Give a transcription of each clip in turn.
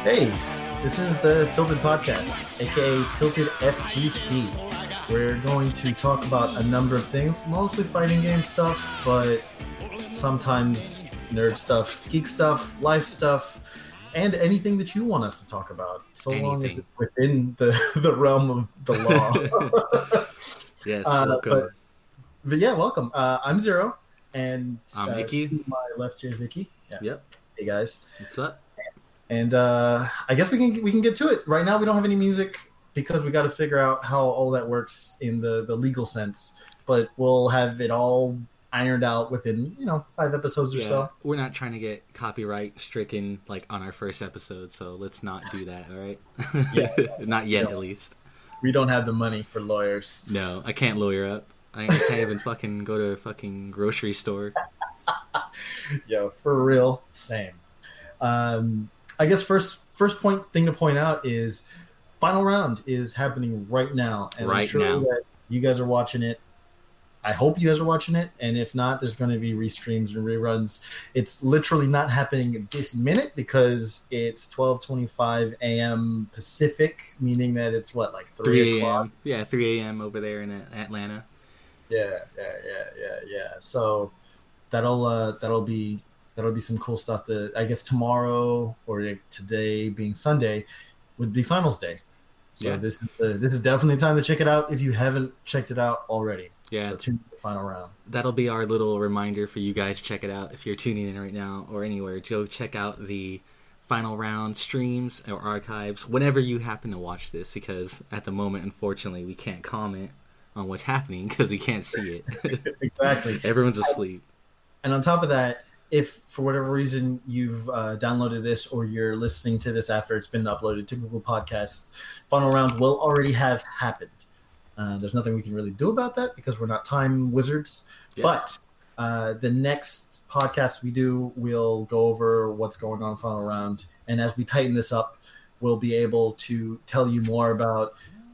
Hey, this is the Tilted Podcast, aka Tilted FGC. We're going to talk about a number of things, mostly fighting game stuff, but sometimes nerd stuff, geek stuff, life stuff, and anything that you want us to talk about, so long as it's within the realm of the law. Yes, welcome. But yeah, welcome. I'm Zero, and I'm Icky. To my left here is Icky. Yeah. Yep. Hey guys. What's up? And I guess we can get to it. Right now we don't have any music because we got to figure out how all that works in the legal sense. But we'll have it all ironed out within 5 episodes or so. We're not trying to get copyright stricken like on our first episode, so let's not do that. All right? Yeah. Not yet, at least. We don't have the money for lawyers. No, I can't lawyer up. I can't even fucking go to a fucking grocery store. Yo, for real, same. I guess first thing to point out is Final Round is happening right now. And I'm sure that you guys are watching it. I hope you guys are watching it. And if not, there's going to be restreams and reruns. It's literally not happening this minute because it's 12:25 a.m. Pacific, meaning that it's like 3 o'clock? Yeah, 3 a.m. over there in Atlanta. Yeah. So that'll be some cool stuff. That I guess tomorrow or today being Sunday would be finals day. So yeah. This is definitely time to check it out if you haven't checked it out already. Yeah. So tune in to the Final Round. That'll be our little reminder for you guys. Check it out if you're tuning in right now or anywhere. Go check out the Final Round streams or archives whenever you happen to watch this, because at the moment, unfortunately, we can't comment on what's happening because we can't see it. Exactly. Everyone's asleep. And on top of that, if for whatever reason you've downloaded this or you're listening to this after it's been uploaded to Google Podcasts, Final Round will already have happened. There's nothing we can really do about that because we're not time wizards. Yeah. But the next podcast we do, we'll go over what's going on Final Round. And as we tighten this up, we'll be able to tell you more about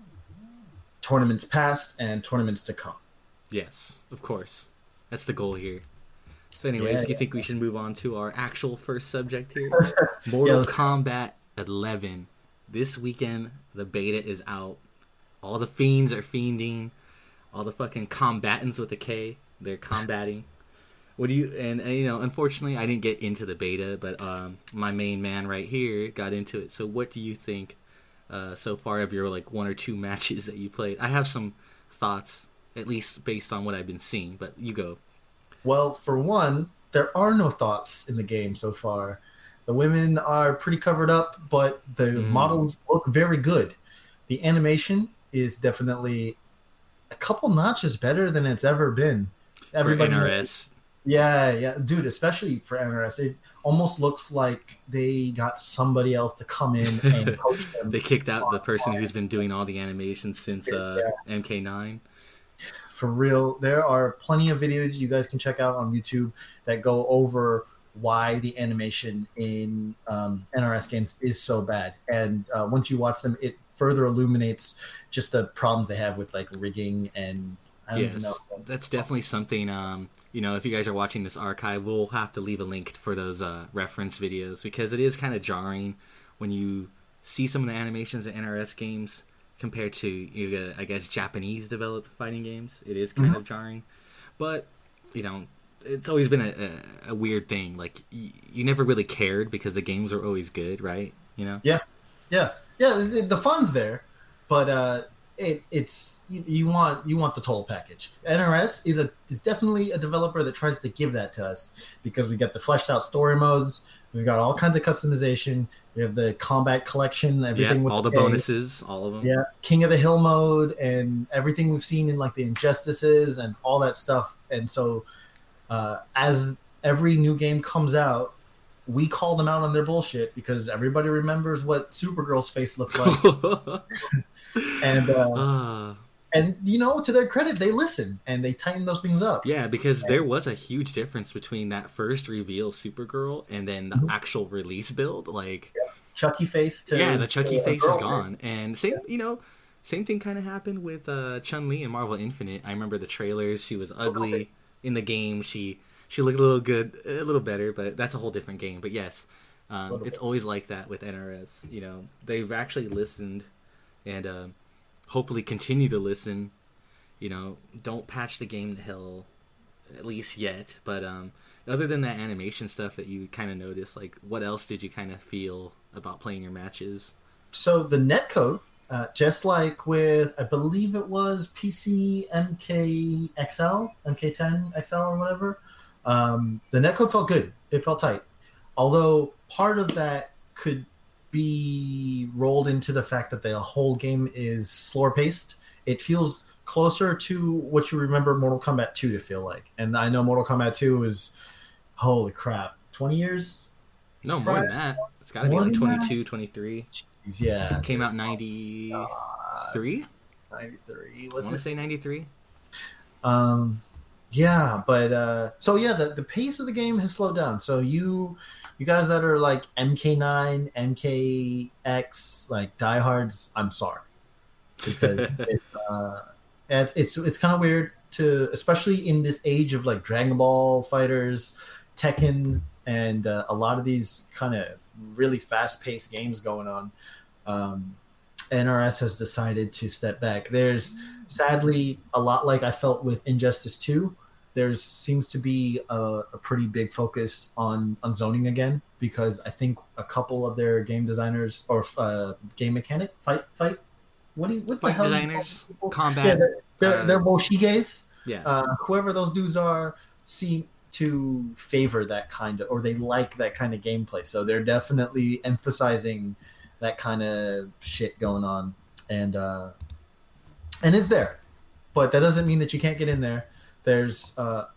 tournaments past and tournaments to come. Yes, of course. That's the goal here. So anyways, you think we should move on to our actual first subject here? Mortal Kombat 11. This weekend, the beta is out. All the fiends are fiending. All the fucking combatants with a K, they're combating. What do you... And unfortunately, I didn't get into the beta, but my main man right here got into it. So what do you think so far of your one or two matches that you played? I have some thoughts, at least based on what I've been seeing, but you go. Well, for one, there are no thoughts in the game so far. The women are pretty covered up, but the models look very good. The animation is definitely a couple notches better than it's ever been. Everybody for NRS. Yeah, dude, especially for NRS. It almost looks like they got somebody else to come in and coach them. They kicked out the person who's been doing all the animations since MK9. For real, there are plenty of videos you guys can check out on YouTube that go over why the animation in NRS games is so bad. And once you watch them, it further illuminates just the problems they have with rigging and I don't even know. That's definitely something. If you guys are watching this archive, we'll have to leave a link for those reference videos because it is kind of jarring when you see some of the animations in NRS games compared to, I guess, Japanese-developed fighting games. It is kind of jarring. But, it's always been a weird thing. You never really cared because the games are always good, right? Yeah. The fun's there, but it's you want the total package. NRS is definitely a developer that tries to give that to us because we got the fleshed out story modes. We've got all kinds of customization. We have the combat collection, everything with all the bonuses, all of them. Yeah, King of the Hill mode and everything we've seen in the Injustices and all that stuff. And so as every new game comes out, we call them out on their bullshit because everybody remembers what Supergirl's face looked like. And to their credit, they listen and they tighten those things up. Yeah, because there was a huge difference between that first reveal Supergirl and then the actual release build. Chucky face to the Chucky face is gone. And same thing kind of happened with Chun-Li in Marvel Infinite. I remember the trailers. She was ugly in the game. She looked a little better, but that's a whole different game. But yes, It's always like that with NRS. You know, they've actually listened and hopefully continue to listen. You know, don't patch the game to hell, at least yet. But other than that animation stuff that you kind of noticed, like, what else did you kind of feel about playing your matches? So the netcode, just like with, I believe it was PC MKXL, MK10 XL or whatever, the netcode felt good. It felt tight. Although part of that could be rolled into the fact that the whole game is slower paced. It feels closer to what you remember Mortal Kombat 2 to feel like. And I know Mortal Kombat 2 is, holy crap, 20 years? No, more than that. It's got to be like 22, 23. Jeez, yeah. It came out 93? 93. I want to say 93. Yeah, but so yeah, the pace of the game has slowed down. So you guys that are like MK9, MKX, like diehards, I'm sorry, because it's kind of weird to, especially in this age of like Dragon Ball fighters, Tekken, and a lot of these kind of really fast-paced games going on. NRS has decided to step back. There's sadly a lot like I felt with Injustice 2. There seems to be a pretty big focus on zoning again, because I think a couple of their game designers or game mechanic fight what the hell designers combat, they're Boshiges. Yeah, whoever those dudes are seem to favor that kind of, or they like that kind of gameplay, so they're definitely emphasizing that kind of shit going on, and it's there, but that doesn't mean that you can't get in there. There's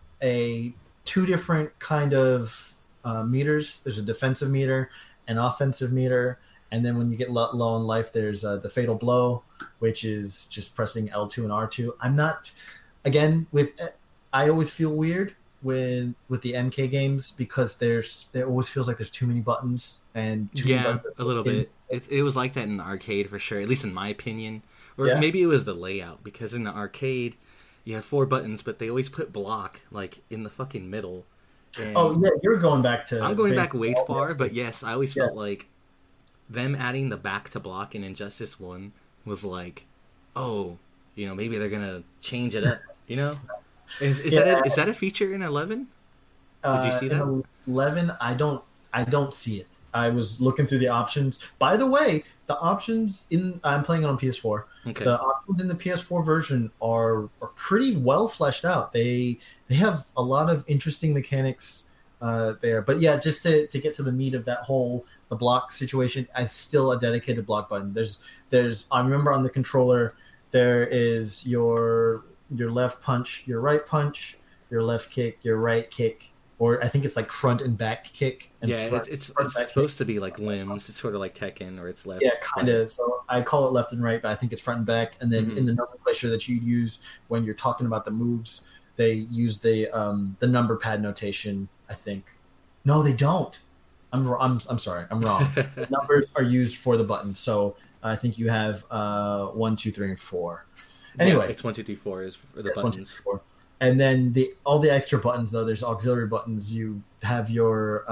two different kind of meters. There's a defensive meter, an offensive meter, and then when you get low on life, there's the fatal blow, which is just pressing L2 and R2. I'm not, again, I always feel weird with the MK games, because there always feels like there's too many buttons and a little bit. It was like that in the arcade for sure, at least in my opinion, or maybe it was the layout, because in the arcade you have 4 buttons, but they always put block like in the fucking middle. And oh yeah, you're going back to. I'm going back way far, but yes, I always felt like them adding the back to block in Injustice 1 was like, oh, you know, maybe they're gonna change it up, you know. Is that a feature in 11? Did you see that? In 11, I don't see it. I was looking through the options. By the way, the options I'm playing it on PS4. Okay. The options in the PS4 version are pretty well fleshed out. They have a lot of interesting mechanics there. But yeah, just to get to the meat of that the block situation, I still a dedicated block button. There's I remember on the controller there is your left punch, your right punch, your left kick, your right kick, or I think it's like front and back kick. And it's supposed to be like limbs. It's sort of like Tekken, or it's left. Yeah, kind of. So I call it left and right, but I think it's front and back. And then in the nomenclature that you'd use when you're talking about the moves, they use the number pad notation, I think. No, they don't. I'm sorry. I'm wrong. The numbers are used for the buttons. So I think you have 1, 2, 3, and 4. Anyway, it's 1, 2, 3, 4 is for the buttons. 1, 2, 3, 4. And then all the extra buttons, though, there's auxiliary buttons. You have your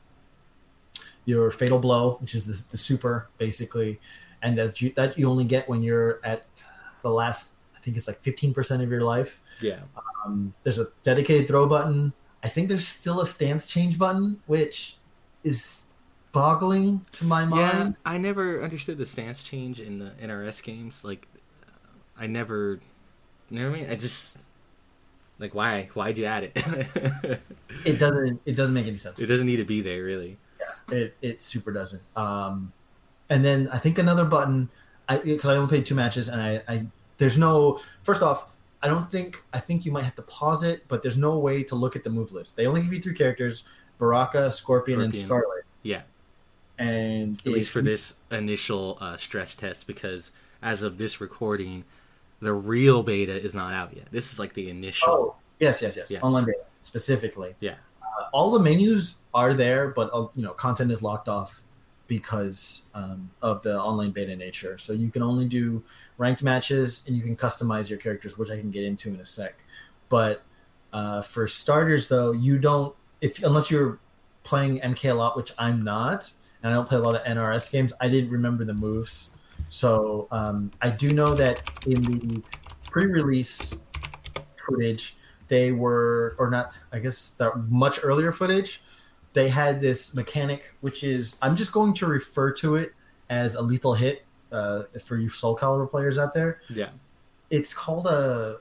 fatal blow, which is the super, basically, and that you only get when you're at the last, I think it's like 15% of your life. Yeah. There's a dedicated throw button. I think there's still a stance change button, which is boggling to my mind. Yeah, I never understood the stance change in the NRS games. Like, I never, you know what I mean? I just, like, why'd you add it? It doesn't make any sense. It doesn't need to be there, really. Yeah, it super doesn't. And then I think another button, because I only played 2 matches, and I there's no, first off, I think you might have to pause it, but there's no way to look at the move list. They only give you 3 characters: Baraka, Scorpion, and Scarlet. Yeah. And at least for this initial stress test, because as of this recording, the real beta is not out yet. This is like the initial. Oh, yes. Yeah. Online beta specifically. Yeah. All the menus are there, but content is locked off because of the online beta nature. So you can only do ranked matches, and you can customize your characters, which I can get into in a sec. But for starters, though, you don't, unless you're playing MK a lot, which I'm not, and I don't play a lot of NRS games, I didn't remember the moves. So I do know that in the pre-release footage, they were, or not, I guess the much earlier footage, they had this mechanic, which is, I'm just going to refer to it as a lethal hit for you Soul Calibur players out there. Yeah. It's called a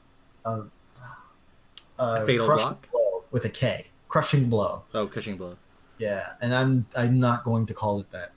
fatal block blow with a K. Crushing blow. Oh, crushing blow. Yeah, and I'm not going to call it that.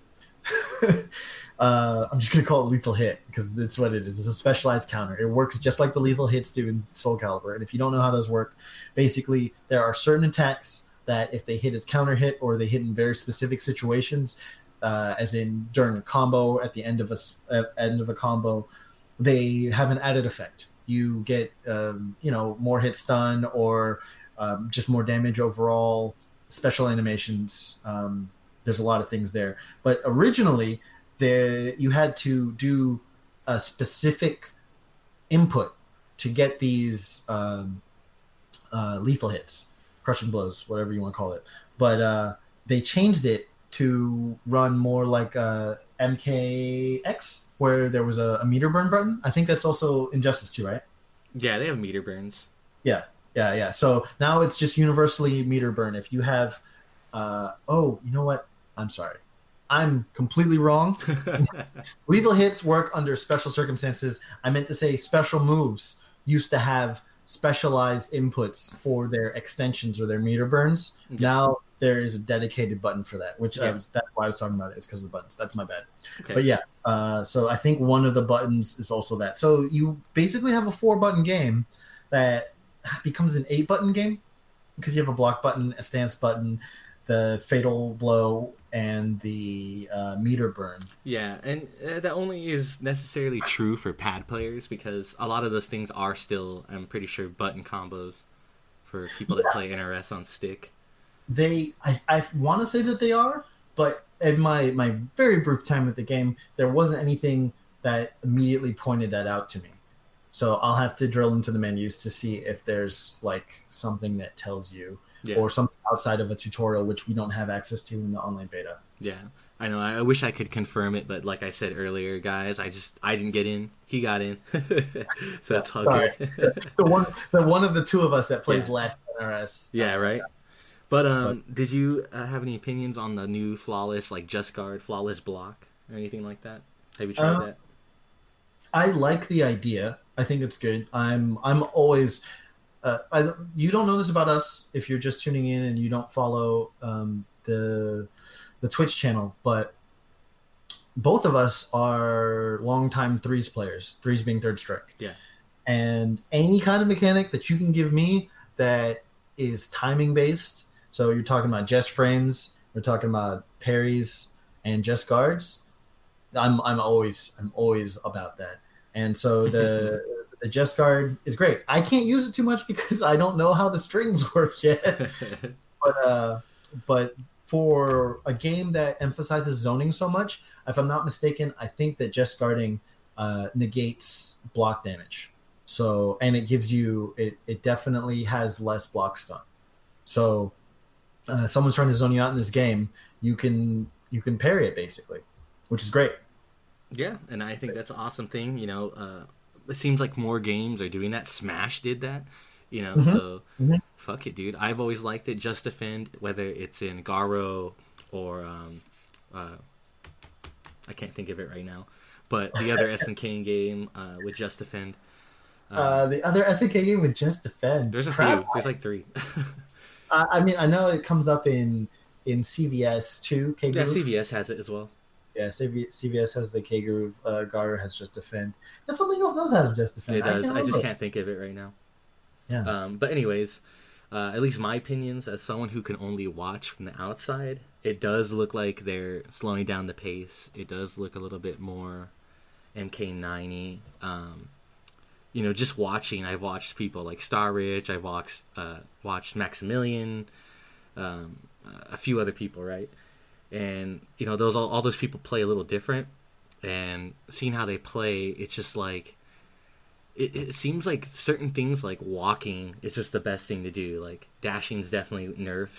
I'm just going to call it lethal hit because that's what it is. It's a specialized counter. It works just like the lethal hits do in Soul Calibur. And if you don't know how those work, basically there are certain attacks that if they hit as counter hit or they hit in very specific situations, as in during a combo, at the end of a combo, they have an added effect. You get more hit stun or just more damage overall, special animations. There's a lot of things there. But originally, you had to do a specific input to get these lethal hits, crushing blows, whatever you want to call it. But they changed it to run more like MKX, where there was a meter burn button. I think that's also Injustice 2, right? Yeah, they have meter burns. Yeah. So now it's just universally meter burn. If you have, you know what? I'm sorry. I'm completely wrong. Lethal hits work under special circumstances. I meant to say special moves used to have specialized inputs for their extensions or their meter burns. Yeah. Now there is a dedicated button for that, which that's why I was talking about it, is because of the buttons. That's my bad. Okay. But yeah, so I think one of the buttons is also that. So you basically have a 4-button game that becomes an 8-button game because you have a block button, a stance button, the fatal blow, and the meter burn. Yeah, and that only is necessarily true for pad players because a lot of those things are still, I'm pretty sure, button combos for people that play NRS on stick. I want to say that they are, but in my very brief time at the game, there wasn't anything that immediately pointed that out to me. So I'll have to drill into the menus to see if there's like something that tells you. Yeah. Or something outside of a tutorial, which we don't have access to in the online beta. Yeah, I know. I wish I could confirm it, but like I said earlier, guys, I didn't get in. He got in, so that's all good. the one of the two of us that plays less NRS. Yeah, right. But did you have any opinions on the new flawless, like Just Guard flawless block or anything like that? Have you tried that? I like the idea. I think it's good. I'm always. You don't know this about us if you're just tuning in and you don't follow the Twitch channel, but both of us are longtime Threes players, Threes being Third Strike. Yeah. And any kind of mechanic that you can give me that is timing based, so you're talking about just frames, we're talking about parries and just guards, I'm always about that. And so the Just Guard is great. I can't use it too much because I don't know how the strings work yet. But for a game that emphasizes zoning so much, if I'm not mistaken, I think that Just Guarding negates block damage. So, and it gives you, it definitely has less block stun. So someone's trying to zone you out in this game, you can parry it basically, which is great. Yeah, and I think that's an awesome thing, it seems like more games are doing that. Smash did that, so fuck it, dude. I've always liked it. Just Defend, whether it's in Garo or I can't think of it right now, but the other SNK game with Just Defend. The other SNK game with Just Defend. There's a few. There's like 3. I mean, I know it comes up in CVS too. Yeah, CVS has it as well. Yeah, CVS has the K-Groove. Garo has Just Defend. And something else does have Just Defend. It does. I just can't think of it right now. Yeah. But anyways, at least my opinions, as someone who can only watch from the outside, it does look like they're slowing down the pace. It does look a little bit more MK90. Just watching, I've watched people like Star Rich. I've watched Maximilian, a few other people, right? And all those people play a little different, and seeing how they play, it's just like it seems like certain things like walking is just the best thing to do. Like dashing's definitely nerfed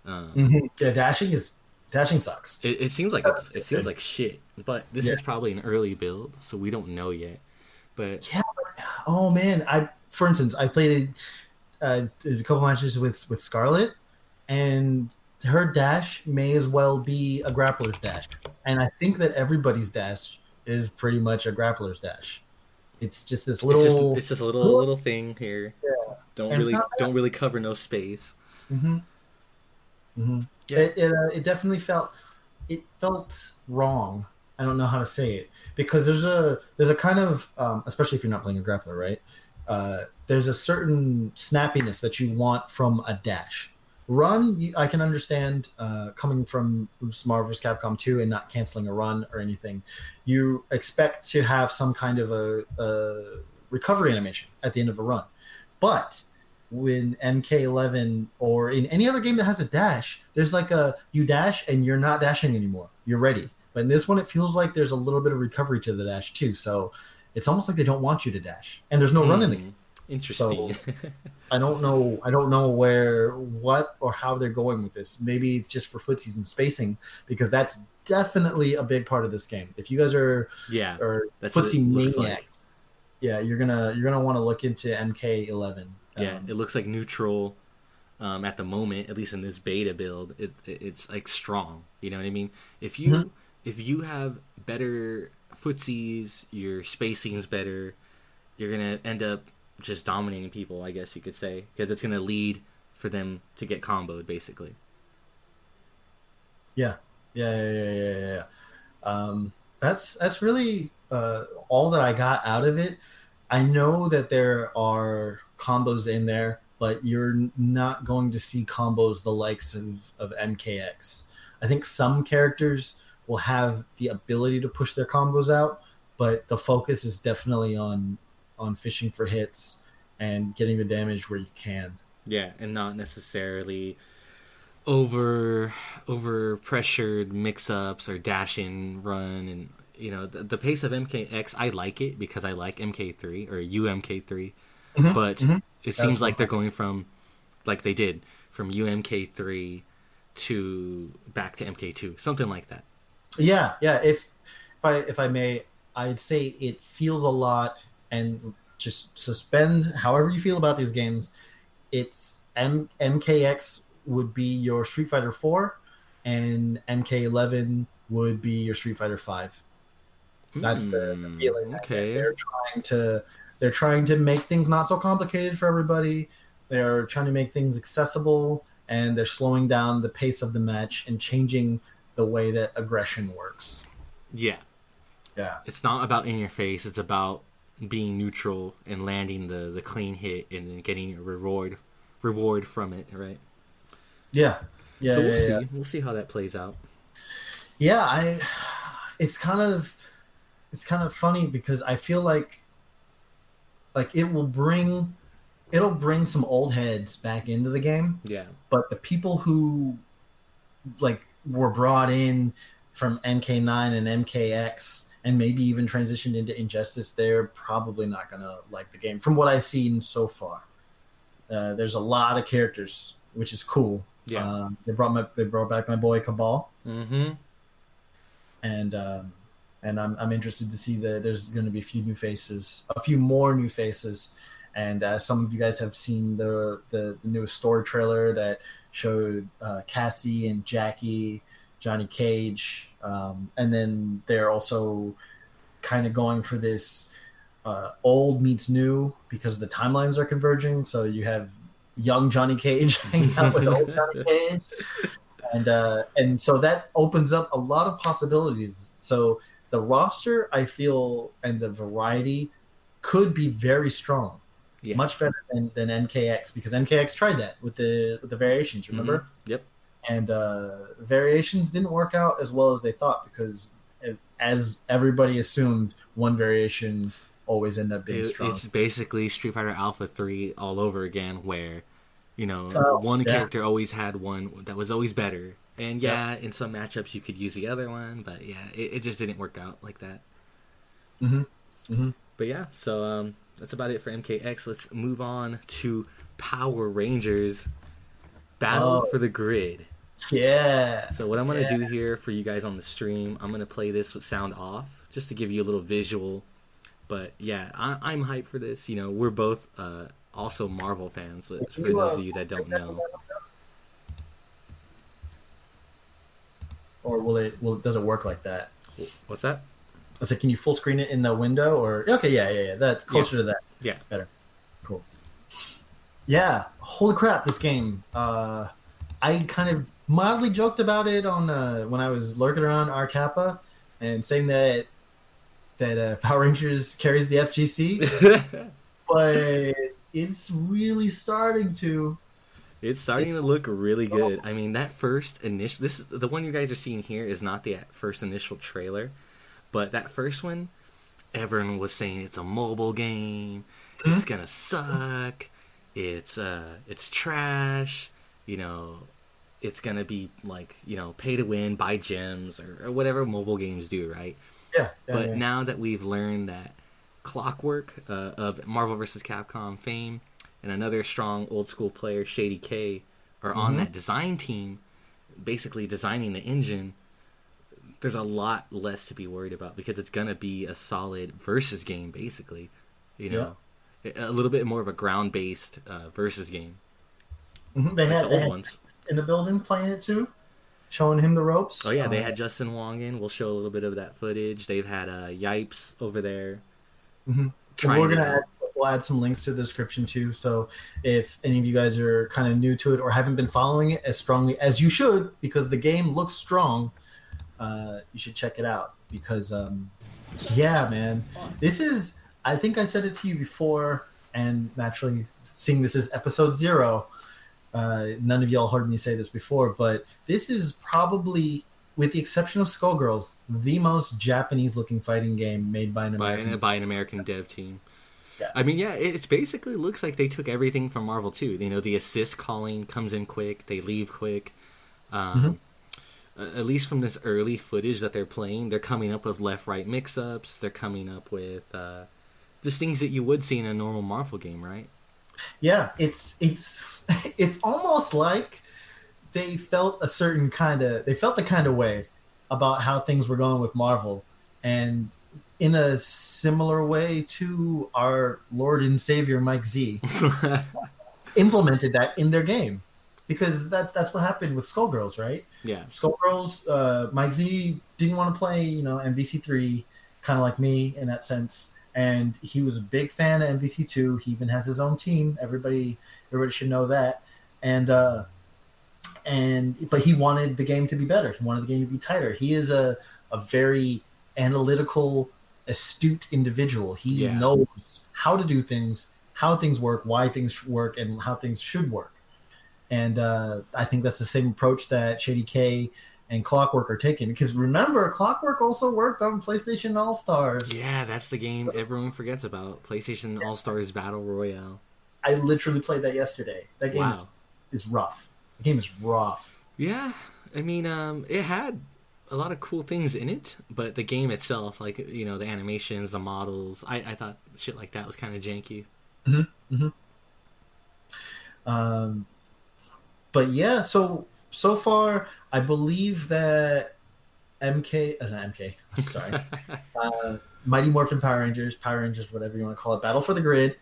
Yeah, dashing sucks. It seems like it seems like shit, but this is probably an early build, so we don't know yet. But yeah, oh man, for instance, I played a couple matches with Scarlet, and her dash may as well be a grappler's dash, and I think that everybody's dash is pretty much a grappler's dash. It's just this little. It's just a little thing here. Yeah. Don't really cover no space. Mm-hmm. Mm-hmm. Yeah. It definitely felt wrong. I don't know how to say it, because there's a kind of especially if you're not playing a grappler, right? There's a certain snappiness that you want from a dash. Run, I can understand coming from Marvel vs. Capcom 2 and not canceling a run or anything. You expect to have some kind of a recovery animation at the end of a run. But when MK11 or in any other game that has a dash, there's like you dash and you're not dashing anymore. You're ready. But in this one, it feels like there's a little bit of recovery to the dash too. So it's almost like they don't want you to dash. And there's no run in the game. Interesting. So, I don't know what or how they're going with this. Maybe it's just for footsies and spacing, because that's definitely a big part of this game. If you guys are footsie maniacs, you're gonna want to look into MK11. Yeah, it looks like neutral at the moment, at least in this beta build. It's like strong. You know what I mean? If you have better footsies, your spacing is better, you're gonna end up just dominating people, I guess you could say, because it's going to lead for them to get comboed, basically. Yeah. That's really all that I got out of it. I know that there are combos in there, but you're not going to see combos the likes of MKX. I think some characters will have the ability to push their combos out, but the focus is definitely on fishing for hits and getting the damage where you can. Yeah, and not necessarily over pressured mix-ups or dash in run. And the pace of MKX, I like it because I like MK3 or UMK3, but it seems like they're going from, like they did, from UMK3 to back to MK2, something like that. Yeah. If I may, I'd say it feels a lot. And just suspend however you feel about these games. It's MKX would be your Street Fighter 4, and MK11 would be your Street Fighter 5. That's the feeling. Okay. They're trying to make things not so complicated for everybody. They're trying to make things accessible, and they're slowing down the pace of the match and changing the way that aggression works. Yeah. It's not about in your face. It's about being neutral and landing the clean hit and then getting a reward from it, right? Yeah. So we'll see. We'll see how that plays out. Yeah, it's kind of funny because I feel like it'll bring some old heads back into the game. Yeah. But the people who were brought in from MK9 and MKX and maybe even transitioned into Injustice, they're probably not going to like the game. From what I've seen so far, there's a lot of characters, which is cool. Yeah, they brought back my boy Cabal, and I'm interested to see that there's going to be a few more new faces, and some of you guys have seen the newest story trailer that showed Cassie and Jackie, Johnny Cage. And then they're also kind of going for this old meets new because the timelines are converging. So you have young Johnny Cage hanging out with old Johnny Cage. And so that opens up a lot of possibilities. So the roster, I feel, and the variety could be very strong. Yeah. Much better than MKX, because MKX tried that with the variations, remember? Yep. And variations didn't work out as well as they thought, because as everybody assumed, one variation always ended up being strong. It's basically Street Fighter Alpha 3 all over again, where one character always had one that was always better. And in some matchups you could use the other one, but it just didn't work out like that. But so that's about it for MKX. Let's move on to Power Rangers Battle for the Grid. Yeah. So what I'm going to do here for you guys on the stream, I'm going to play this with sound off just to give you a little visual. But yeah, I'm hyped for this. You know, we're both also Marvel fans, for those of you that don't know. Or does it work like that? What's that? I said, can you full screen it in the window? Or okay, yeah. That's closer to that. Yeah, better. Cool. Yeah, holy crap! This game. I kind of mildly joked about it on when I was lurking around R Kappa and saying that Power Rangers carries the FGC, but it's really starting to. It's starting to look really good. I mean, that first initial... the one you guys are seeing here is not the first initial trailer. But that first one, everyone was saying it's a mobile game. Mm-hmm. It's gonna suck. It's trash. You know, it's gonna be like, you know, pay to win, buy gems, or whatever mobile games do, right? Yeah. But now that we've learned that Clockwork of Marvel vs. Capcom fame and another strong old school player, Shady K, are on that design team, basically designing the engine, there's a lot less to be worried about because it's going to be a solid versus game, basically. You know, a little bit more of a ground-based versus game. Mm-hmm. They had old ones in the building playing it too, showing him the ropes. Oh, yeah, they had Justin Wong in. We'll show a little bit of that footage. They've had Yipes over there. Mm-hmm. We'll add some links to the description too. So if any of you guys are kind of new to it or haven't been following it as strongly as you should, because the game looks strong, you should check it out. Because yeah, man, this is. I think I said it to you before, and naturally, seeing this is episode 0, none of y'all heard me say this before, but this is probably, with the exception of Skullgirls, the most Japanese-looking fighting game made by an American dev team. Yeah. I mean, yeah, it basically looks like they took everything from Marvel too. You know, the assist calling comes in quick, they leave quick. At least from this early footage that they're playing, they're coming up with left-right mix-ups. They're coming up with just things that you would see in a normal Marvel game, right? Yeah, it's almost like they felt a kind of way about how things were going with Marvel, and in a similar way to our Lord and Savior Mike Z implemented that in their game, because that's what happened with Skullgirls, right? Yeah, Skullgirls. Mike Z didn't want to play, MVC3, kind of like me in that sense, and he was a big fan of MVC2. He even has his own team. Everybody should know that, but he wanted the game to be better. He wanted the game to be tighter. He is a very analytical, astute individual. He knows how to do things, how things work, why things work, and how things should work. And I think that's the same approach that Shady K and Clockwork are taking. Because remember, Clockwork also worked on PlayStation All-Stars. Yeah, that's the game everyone forgets about. PlayStation All-Stars Battle Royale. I literally played that yesterday. That game is rough. The game is rough. Yeah, I mean, it had a lot of cool things in it, but the game itself, like, the animations, the models, I thought shit like that was kind of janky. But yeah, so far I believe that Mighty Morphin Power Rangers, whatever you want to call it, Battle for the Grid,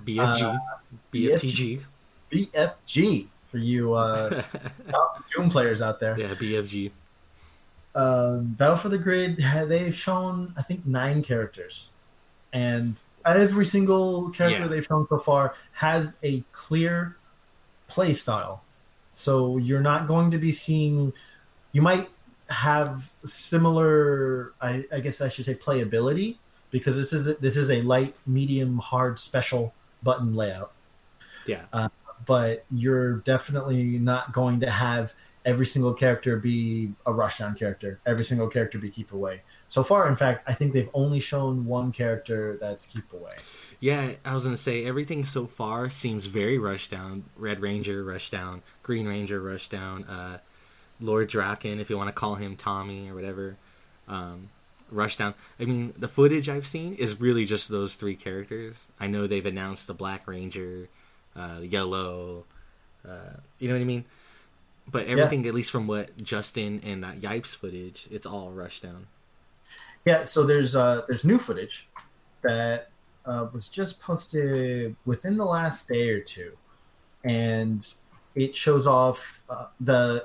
BFG for you Doom players out there. Yeah, BFG. Battle for the Grid, they've shown, I think, 9 characters. And every single character they've shown so far has a clear play style. So you're not going to be seeing... You might have similar, I guess I should say, playability, because this is a light, medium, hard, special button layout. Yeah. But you're definitely not going to have every single character be a rushdown character, every single character be keep away. So far, in fact, I think they've only shown one character that's keep away. Yeah, I was going to say, everything so far seems very rushdown. Red Ranger, rushdown. Green Ranger, rushdown. Lord Draken, if you want to call him Tommy or whatever, rushdown. I mean, the footage I've seen is really just those 3 characters. I know they've announced the Black Ranger, Yellow, you know what I mean? But everything, at least from what Justin and that Yipes footage, it's all rushed down. Yeah, so there's new footage that was just posted within the last day or two, and it shows off it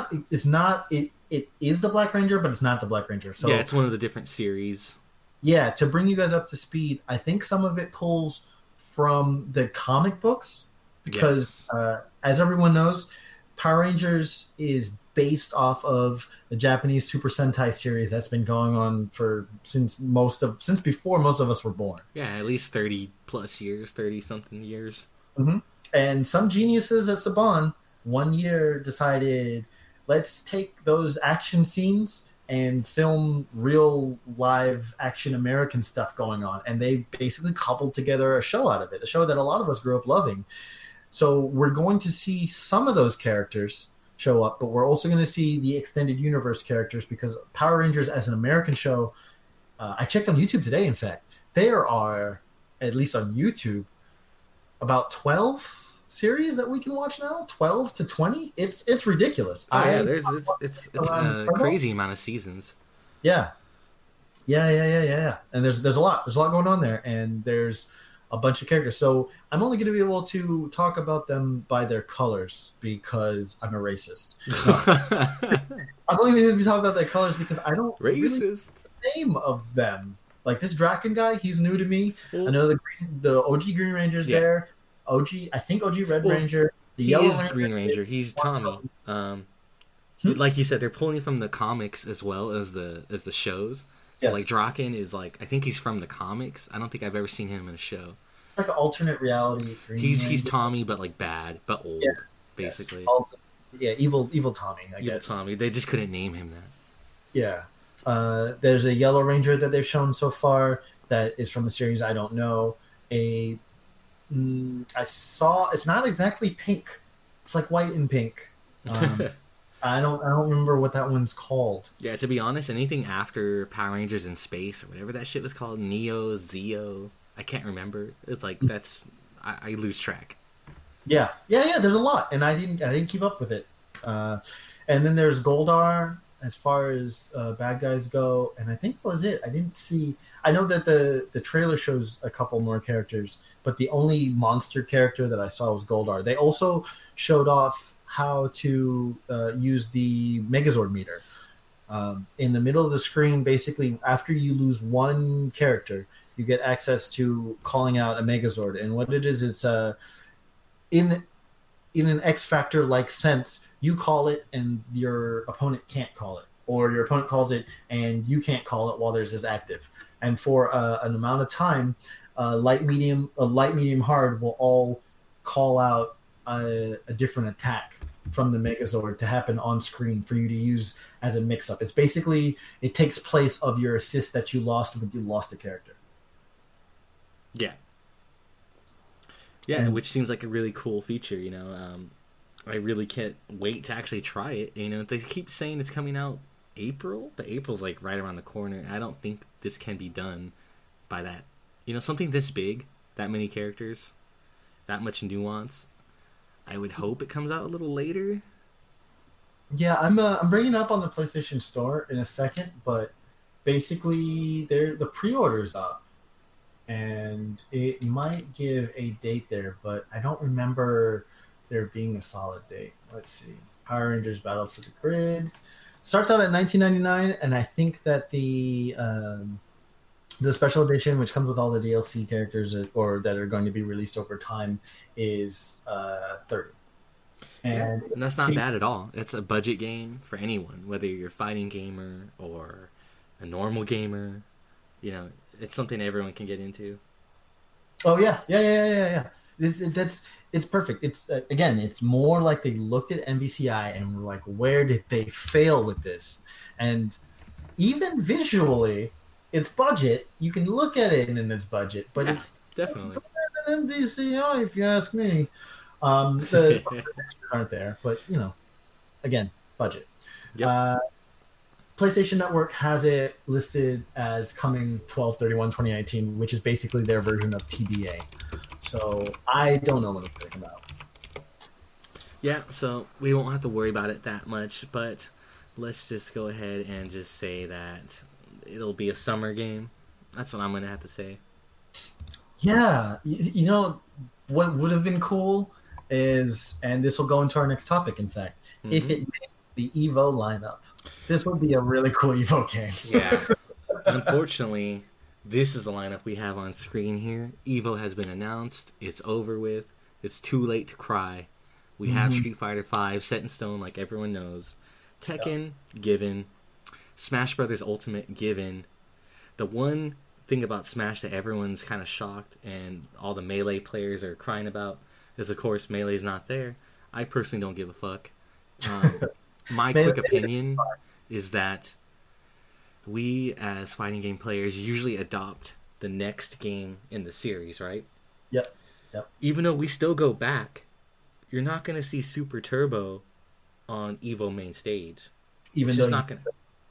is the Black Ranger, but it's not the Black Ranger. So yeah, it's one of the different series. Yeah, to bring you guys up to speed, I think some of it pulls from the comic books because, as everyone knows, Power Rangers is based off of the Japanese Super Sentai series that's been going on since before most of us were born. Yeah, at least 30 plus years, 30 something years. Mm-hmm. And some geniuses at Saban one year decided, let's take those action scenes and film real live action American stuff going on. And they basically cobbled together a show out of it, a show that a lot of us grew up loving. So we're going to see some of those characters show up, but we're also going to see the extended universe characters because Power Rangers as an American show, I checked on YouTube today, in fact, there are, at least on YouTube, about 12 series that we can watch now, 12 to 20. It's ridiculous. Oh, yeah, it's a crazy amount of seasons. Yeah. And there's a lot going on there, and there's a bunch of characters. So I'm only going to be able to talk about them by their colors because I'm a racist. I'm only going to be talking about their colors because I don't really know the name of them. Like this Draken guy, he's new to me. I know the OG Green Ranger's there. I think OG Red Ranger. He is Green Ranger. He's Tommy. Like you said, they're pulling from the comics as well as the shows. So like Draken is like, I think he's from the comics. I don't think I've ever seen him in a show. It's like an alternate reality. He's Tommy, but like bad, but old, basically. Evil Tommy. I guess. Tommy. They just couldn't name him that. Yeah. There's a Yellow Ranger that they've shown so far that is from a series I don't know. I saw it's not exactly pink. It's like white and pink. I don't remember what that one's called. Yeah, to be honest, anything after Power Rangers in Space or whatever that shit was called, Neo, Zeo, I can't remember. It's like I lose track. Yeah. There's a lot, and I didn't keep up with it. And then there's Goldar as far as bad guys go, and I think that was it. I didn't see. I know that the trailer shows a couple more characters, but the only monster character that I saw was Goldar. They also showed off how to use the Megazord meter. In the middle of the screen, basically, after you lose one character, you get access to calling out a Megazord. And what it is, it's in an X Factor like sense, you call it and your opponent can't call it, or your opponent calls it and you can't call it while theirs is active. And for an amount of time, light, medium, hard will all call out a different attack from the Megazord to happen on screen for you to use as a mix-up. It's basically, it takes place of your assist that you lost when you lost a character. Yeah, which seems like a really cool feature, you know. I really can't wait to actually try it. You know, they keep saying it's coming out April, but April's like right around the corner. I don't think this can be done by that. You know, something this big, that many characters, that much nuance. I would hope it comes out a little later. Yeah, I'm bringing it up on the PlayStation Store in a second, but basically the pre-order's up, and it might give a date there, but I don't remember there being a solid date. Let's see. Power Rangers Battle for the Grid starts out at $19.99, and I think that the special edition, which comes with all the DLC characters or that are going to be released over time, is $30. And that's not bad at all. It's a budget game for anyone, whether you're a fighting gamer or a normal gamer. You know, it's something everyone can get into. Oh yeah. It's perfect. It's again, it's more like they looked at MVCI and were like, where did they fail with this? And even visually, it's budget. You can look at it in its budget, but it's definitely better than MVCI, if you ask me. The textures aren't there, but you know, again, budget. Yep. PlayStation Network has it listed as coming 12/31/2019, which is basically their version of TBA. So I don't know when it's going to come out. Yeah, so we won't have to worry about it that much, but let's just go ahead and just say that it'll be a summer game. That's what I'm going to have to say. Yeah, you know what would have been cool is, and this will go into our next topic, in fact, if it made the Evo lineup. This would be a really cool Evo game. Yeah. Unfortunately, this is the lineup we have on screen here. Evo has been announced. It's over with. It's too late to cry. We have Street Fighter V set in stone like everyone knows. Tekken, given. Smash Brothers Ultimate, given. The one thing about Smash that everyone's kind of shocked and all the Melee players are crying about is, of course, Melee's not there. I personally don't give a fuck. My quick opinion is that we, as fighting game players, usually adopt the next game in the series, right? Yep. Even though we still go back, you're not going to see Super Turbo on Evo main stage. It's not going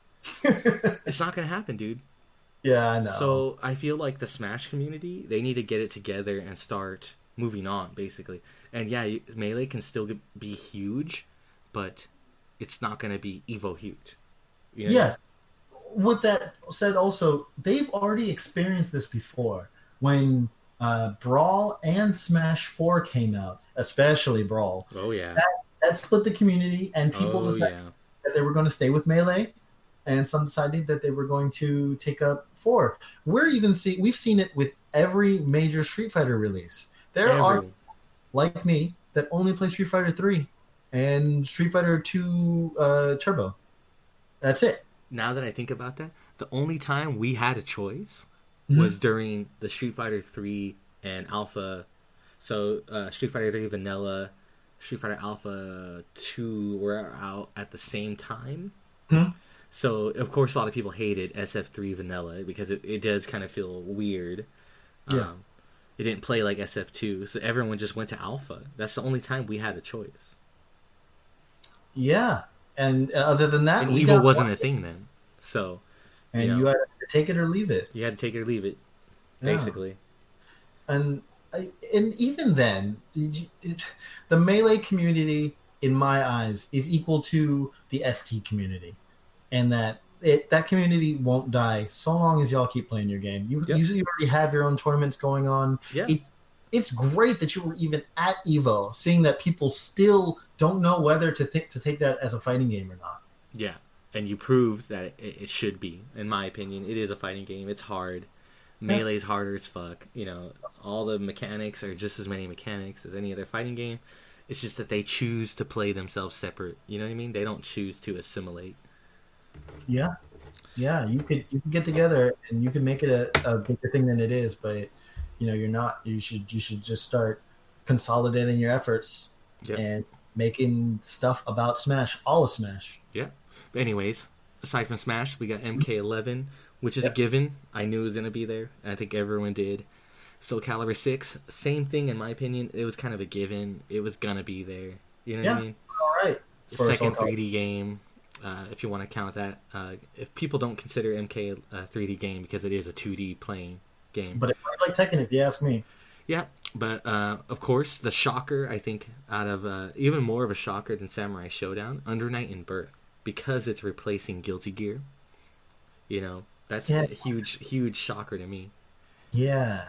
to happen, dude. Yeah, I know. So I feel like the Smash community, they need to get it together and start moving on, basically. And yeah, Melee can still be huge, but it's not going to be Evo huge. You know? Yes. With that said, also, they've already experienced this before. When Brawl and Smash 4 came out, especially Brawl. Oh, yeah. That split the community, and people decided that they were going to stay with Melee, and some decided that they were going to take up 4. We've seen it with every major Street Fighter release. There are, like me, that only play Street Fighter 3 and Street Fighter 2 Turbo. That's it. Now that I think about that, the only time we had a choice was during the Street Fighter 3 and Alpha. So Street Fighter 3 Vanilla, Street Fighter Alpha 2 were out at the same time. So, of course, a lot of people hated SF3 Vanilla because it does kind of feel weird. Yeah. It didn't play like SF2, so everyone just went to Alpha. That's the only time we had a choice. Yeah. And other than that, and Evo wasn't a thing then. So, and you had to take it or leave it. You had to take it or leave it, basically. And even then, the Melee community, in my eyes, is equal to the ST community, and that community won't die so long as y'all keep playing your game. You usually already have your own tournaments going on. Yeah. It's great that you were even at Evo, seeing that people still don't know whether to take that as a fighting game or not. Yeah, and you proved that it should be. In my opinion, it is a fighting game. It's hard. Melee's harder as fuck. You know, all the mechanics are just as many mechanics as any other fighting game. It's just that they choose to play themselves separate. You know what I mean? They don't choose to assimilate. Yeah. You could get together and you can make it a bigger thing than it is, but you're not. You should just start consolidating your efforts and making stuff about Smash, all of Smash. Yeah. But anyways, aside from Smash, we got MK11, which is a given. I knew it was gonna be there. I think everyone did. Soul Calibur 6, same thing in my opinion. It was kind of a given. It was gonna be there. You know what I mean? All right. The second 3D game, if you want to count that. If people don't consider MK a 3D game because it is a 2D playing game. But it plays like Tekken, if you ask me. Yeah, but of course, the shocker, I think, out of even more of a shocker than Samurai Showdown, Under Night in Birth, because it's replacing Guilty Gear. You know, that's a huge shocker to me. Yeah.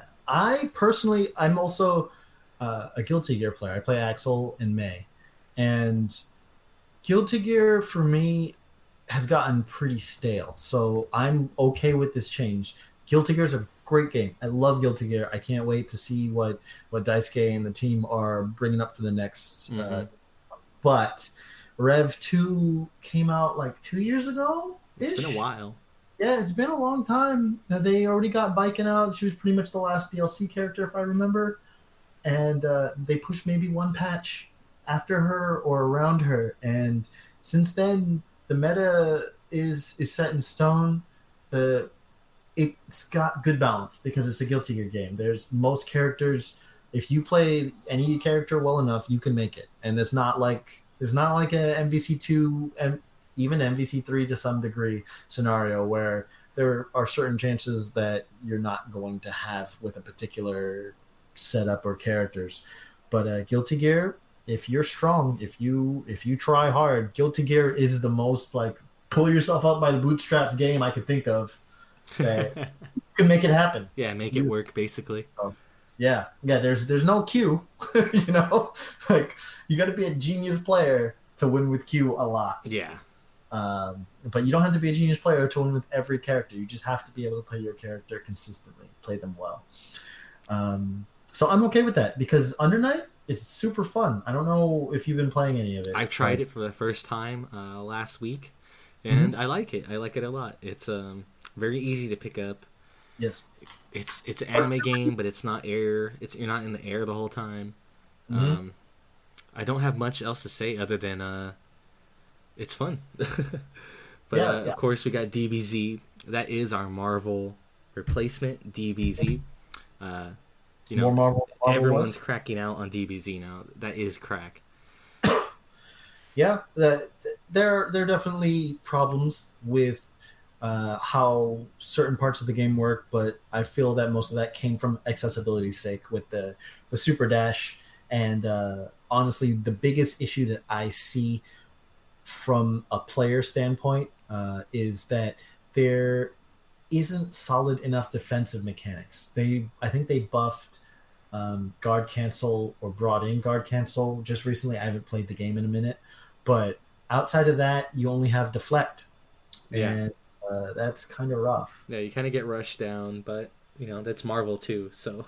I'm also a Guilty Gear player. I play Axel and May. And Guilty Gear, for me, has gotten pretty stale. So I'm okay with this change. Guilty Gear is a great game. I love Guilty Gear. I can't wait to see what Daisuke and the team are bringing up for the next. But Rev 2 came out like 2 years ago. It's been a while. Yeah, it's been a long time. They already got Biken out. She was pretty much the last DLC character, if I remember. And they pushed maybe one patch after her or around her. And since then, the meta is set in stone. It's got good balance because it's a Guilty Gear game. There's most characters. If you play any character well enough, you can make it. And it's not like a MVC2 and even MVC3 to some degree scenario where there are certain chances that you're not going to have with a particular setup or characters. But Guilty Gear, if you're strong, if you try hard, Guilty Gear is the most like pull yourself up by the bootstraps game I could think of. That you can make it happen. Yeah, make it work basically. Yeah. There's no Q, you know, like you got to be a genius player to win with Q a lot. Yeah. But you don't have to be a genius player to win with every character. You just have to be able to play your character consistently, play them well. So I'm okay with that because Under Night is super fun. I don't know if you've been playing any of it. I've tried it for the first time last week, and I like it. I like it a lot. It's very easy to pick up. Yes. It's an anime game, but it's not air. You're not in the air the whole time. I don't have much else to say other than it's fun. But of course we got DBZ. That is our Marvel replacement, DBZ. You know, more Marvel everyone's cracking out on DBZ now. That is crack. Yeah, there are definitely problems with how certain parts of the game work, but I feel that most of that came from accessibility's sake with the Super Dash. And honestly, the biggest issue that I see from a player standpoint is that there isn't solid enough defensive mechanics. I think they buffed guard cancel or brought in guard cancel just recently. I haven't played the game in a minute, but outside of that, you only have deflect. Yeah. And that's kind of rough. Yeah, you kind of get rushed down, but you know that's Marvel too. So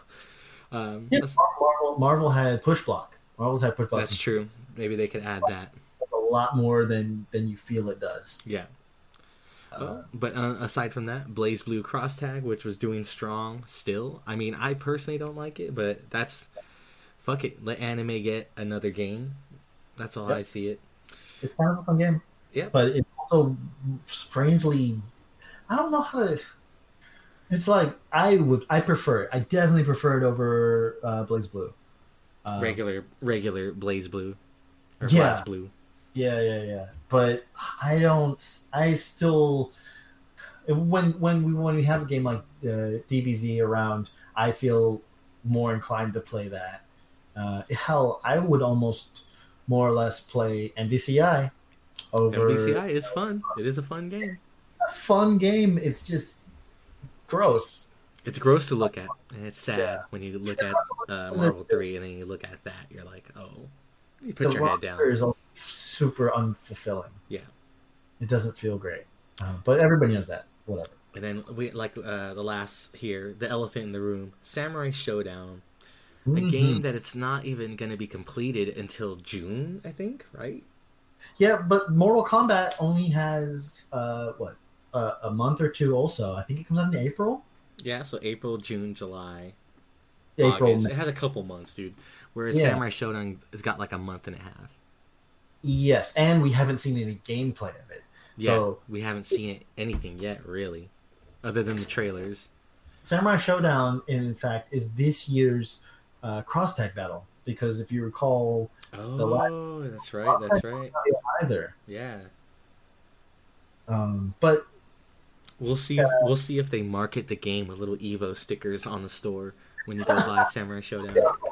Marvel had push block. Marvel's had push block. That's true. Maybe they could add that a lot more than you feel it does. Yeah. But aside from that, Blaze Blue Cross Tag, which was doing strong still. I mean, I personally don't like it, but that's fuck it. Let anime get another game. That's all I see it. It's kind of a fun game. Yeah, but it's also strangely, I don't know how to. It's like I prefer it. I definitely prefer it over Blaze Blue. Regular Blaze Blue or Blaze Blue. Yeah. But I still when we have a game like DBZ around, I feel more inclined to play that. Hell, I would almost more or less play MVCI over. MVCI is fun. It is a fun game. A fun game. It's just gross. It's gross to look at, and it's sad when you look at Marvel 3 and then you look at that. You're like, oh, you put your head down. Is super unfulfilling. Yeah, it doesn't feel great, but everybody knows that. Whatever. And then we like the last here, the elephant in the room, Samurai Showdown, a game that it's not even going to be completed until June, I think, right? Yeah, but Mortal Kombat only has a month or two. Also, I think it comes out in April. Yeah, so April, June, July, April. August. It has a couple months, dude. Whereas Samurai Showdown has got like a month and a half. Yes, and we haven't seen any gameplay of it. Yeah, so we haven't seen anything yet, really, other than the trailers. Samurai Showdown, in fact, is this year's cross tag battle because if you recall, that's right. Either. Yeah. But we'll see if they market the game with little Evo stickers on the store when you go buy Samurai Showdown.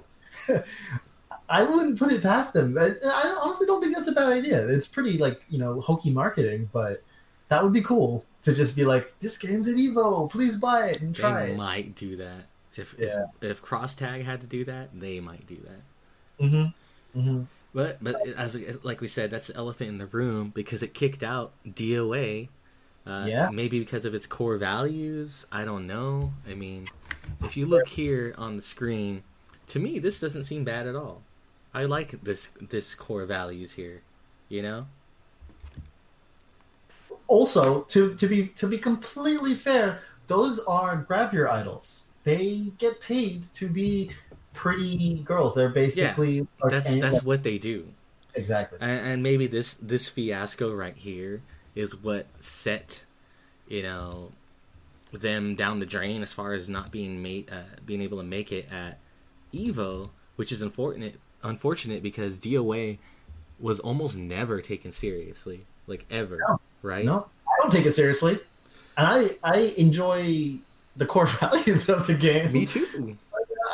I wouldn't put it past them. I honestly don't think that's a bad idea. It's pretty hokey marketing, but that would be cool to just be like, this game's at Evo, please buy it and try it. They might do that. If Cross Tag had to do that, they might do that. Mm-hmm. But like we said, that's the elephant in the room because it kicked out DOA. Maybe because of its core values. I don't know. I mean, if you look here on the screen, to me, this doesn't seem bad at all. I like this core values here. You know. Also, to be completely fair, those are gravure idols. They get paid to be pretty girls. They're basically that's what they do. Exactly. And maybe this fiasco right here is what set them down the drain as far as not being able to make it at Evo, which is unfortunate because DOA was almost never taken seriously, like ever. No. Right? No, I don't take it seriously, and I enjoy the core values of the game. Me too.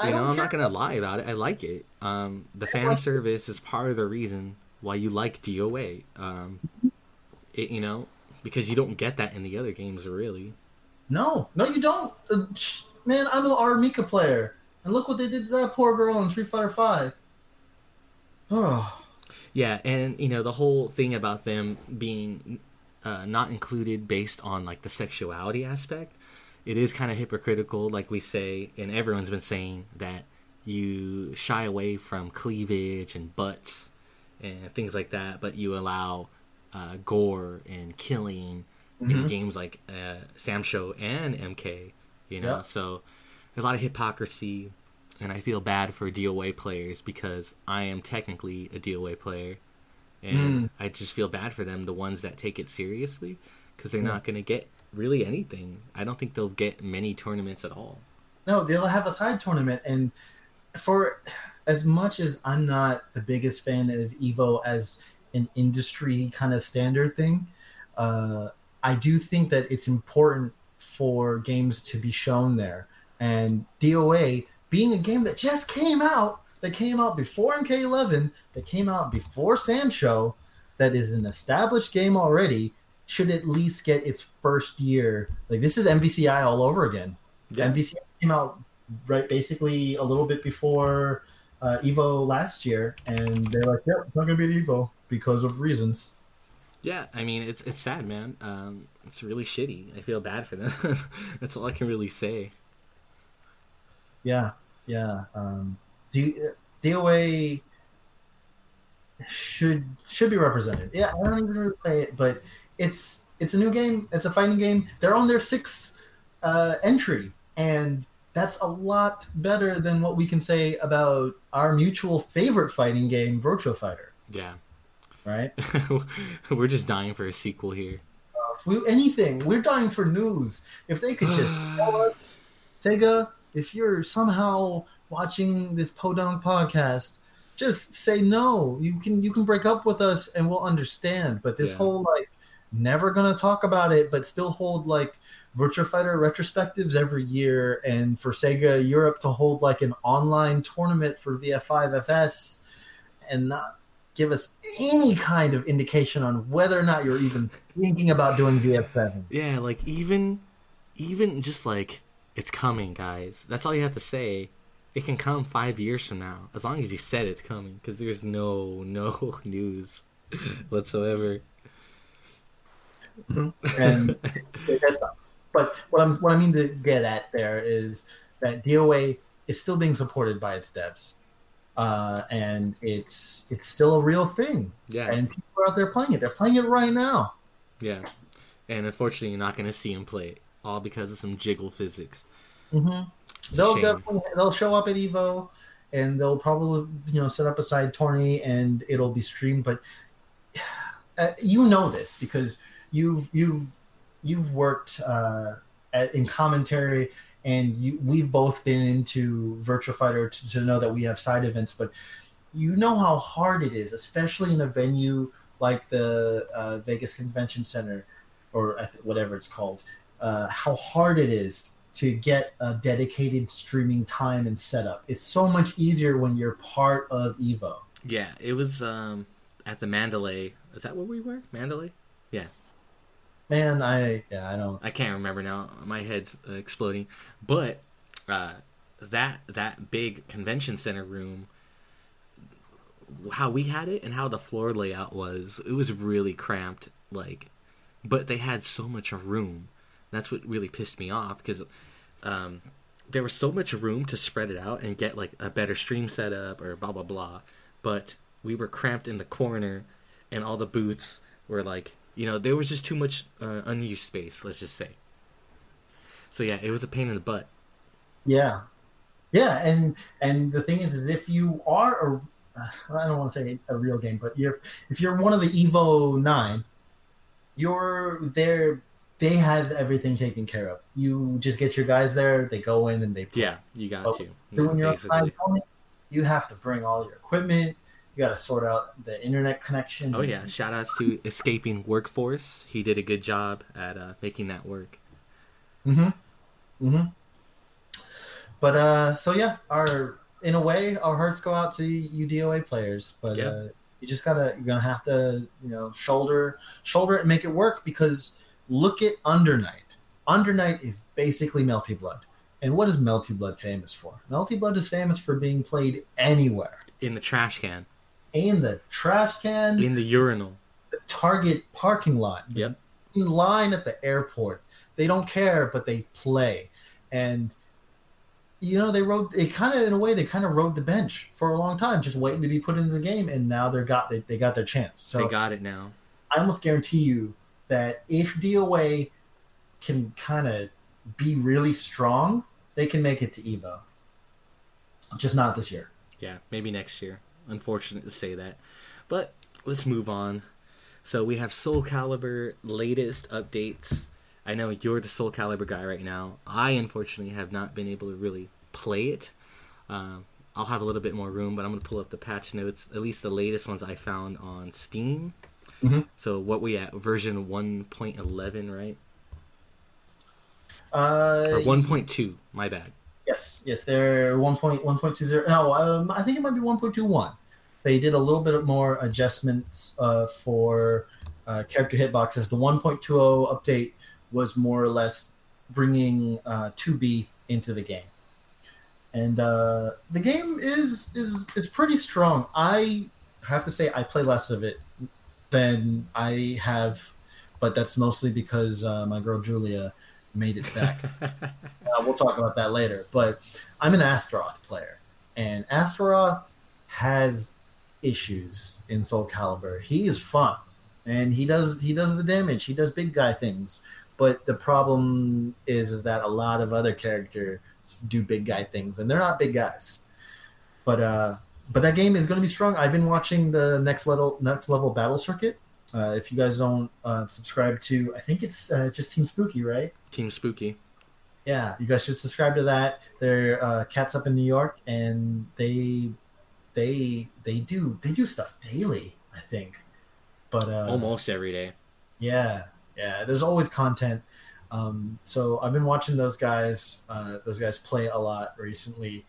You know, I'm not gonna lie about it. I like it. The fan service is part of the reason why you like DOA. You know, because you don't get that in the other games, really. No, you don't. Man, I'm an Armika player, and look what they did to that poor girl in Street Fighter V. Oh. Yeah, and you know the whole thing about them being not included based on like the sexuality aspect. It is kind of hypocritical, like we say, and everyone's been saying that you shy away from cleavage and butts and things like that, but you allow gore and killing in games like Samsho and MK, you know? Yep. So a lot of hypocrisy, and I feel bad for DOA players because I am technically a DOA player, and I just feel bad for them, the ones that take it seriously, because they're not going to get really anything. I don't think they'll get many tournaments at all. No, they'll have a side tournament, and for as much as I'm not the biggest fan of EVO as an industry kind of standard thing, I do think that it's important for games to be shown there. And DOA, being a game that just came out, that came out before MK11, that came out before Samsho, that is an established game already, should at least get its first year. Like, this is MVCI all over again. Yeah. MVCI came out basically a little bit before EVO last year, and they're like, "Yep, it's not gonna be an EVO because of reasons." Yeah, I mean, it's sad, man. It's really shitty. I feel bad for them. That's all I can really say. Yeah. DOA should be represented. Yeah, I don't even really play it, but it's a new game. It's a fighting game. They're on their 6th entry, and that's a lot better than what we can say about our mutual favorite fighting game, Virtua Fighter. Yeah. Right? We're just dying for a sequel here. Anything. We're dying for news. If they could just tell us, Sega, if you're somehow watching this Podunk podcast, just say no. You can break up with us and we'll understand. But this whole like never gonna talk about it, but still hold like Virtua Fighter retrospectives every year, and for Sega Europe to hold like an online tournament for VF5 FS and not give us any kind of indication on whether or not you're even thinking about doing VF7. Yeah, like even just like, it's coming, guys. That's all you have to say. It can come 5 years from now, as long as you said it's coming, because there's no news whatsoever. And that sucks. But what I mean to get at there is that DOA is still being supported by its devs, and it's still a real thing. Yeah, and people are out there playing it. They're playing it right now. Yeah, and unfortunately, you're not going to see them play it, all because of some jiggle physics. They'll show up at EVO, and they'll probably set up a side tourney, and it'll be streamed. But you know this because you've worked in commentary, and we've both been into Virtua Fighter to know that we have side events, but you know how hard it is, especially in a venue like the Vegas Convention Center, or whatever it's called, how hard it is to get a dedicated streaming time and setup. It's so much easier when you're part of EVO. Yeah, it was at the Mandalay. Is that where we were? Mandalay? Yeah. Man, I don't. I can't remember now. My head's exploding. But that big convention center room, how we had it and how the floor layout was, it was really cramped. Like, but they had so much room. That's what really pissed me off, because there was so much room to spread it out and get like a better stream setup or blah blah blah. But we were cramped in the corner, and all the booths were like, there was just too much unused space, let's just say. So yeah, it was a pain in the butt. Yeah, and the thing is if you are I don't want to say a real game, but if you're one of the EVO 9, you're there. They have everything taken care of. You just get your guys there. They go in and they play. Yeah, you got to. When you're outside, you have to bring all your equipment. You got to sort out the internet connection. Oh yeah, shout outs to Escaping Workforce. He did a good job at making that work. But so yeah, in a way, our hearts go out to you DOA players. But you're gonna have to shoulder it and make it work, because look at Undernight. Undernight is basically Melty Blood. And what is Melty Blood famous for? Melty Blood is famous for being played anywhere. In the trash can. In the trash can. In the urinal. The Target parking lot. Yep. In line at the airport. They don't care, but they play. And they rode the bench for a long time, just waiting to be put into the game, and now they got their chance. So they got it now. I almost guarantee you that if DOA can kind of be really strong, they can make it to EVO. Just not this year. Yeah, maybe next year. Unfortunate to say that. But let's move on. So we have Soul Calibur latest updates. I know you're the Soul Calibur guy right now. I, unfortunately, have not been able to really play it. I'll have a little bit more room, but I'm going to pull up the patch notes, at least the latest ones I found on Steam. Mm-hmm. So what we at? Version 1.11, right? Or 1.2, my bad. Yes, they're 1.20. No, I think it might be 1.21. They did a little bit more adjustments for character hitboxes. The 1.20 update was more or less bringing 2B into the game, and the game is pretty strong. I have to say I play less of it than I have, but that's mostly because my girl Julia made it back. We'll talk about that later. But I'm an Astaroth player, and Astaroth has issues in Soul Calibur. He is fun, and he does the damage. He does big guy things. But the problem is that a lot of other characters do big guy things, and they're not big guys. But that game is going to be strong. I've been watching the next level battle circuit. If you guys don't subscribe to, I think it's just Team Spooky, right? Team Spooky. Yeah, you guys should subscribe to that. They're cats up in New York, and they do stuff daily, I think. But almost every day. Yeah. There's always content. So I've been watching those guys. Those guys play a lot recently.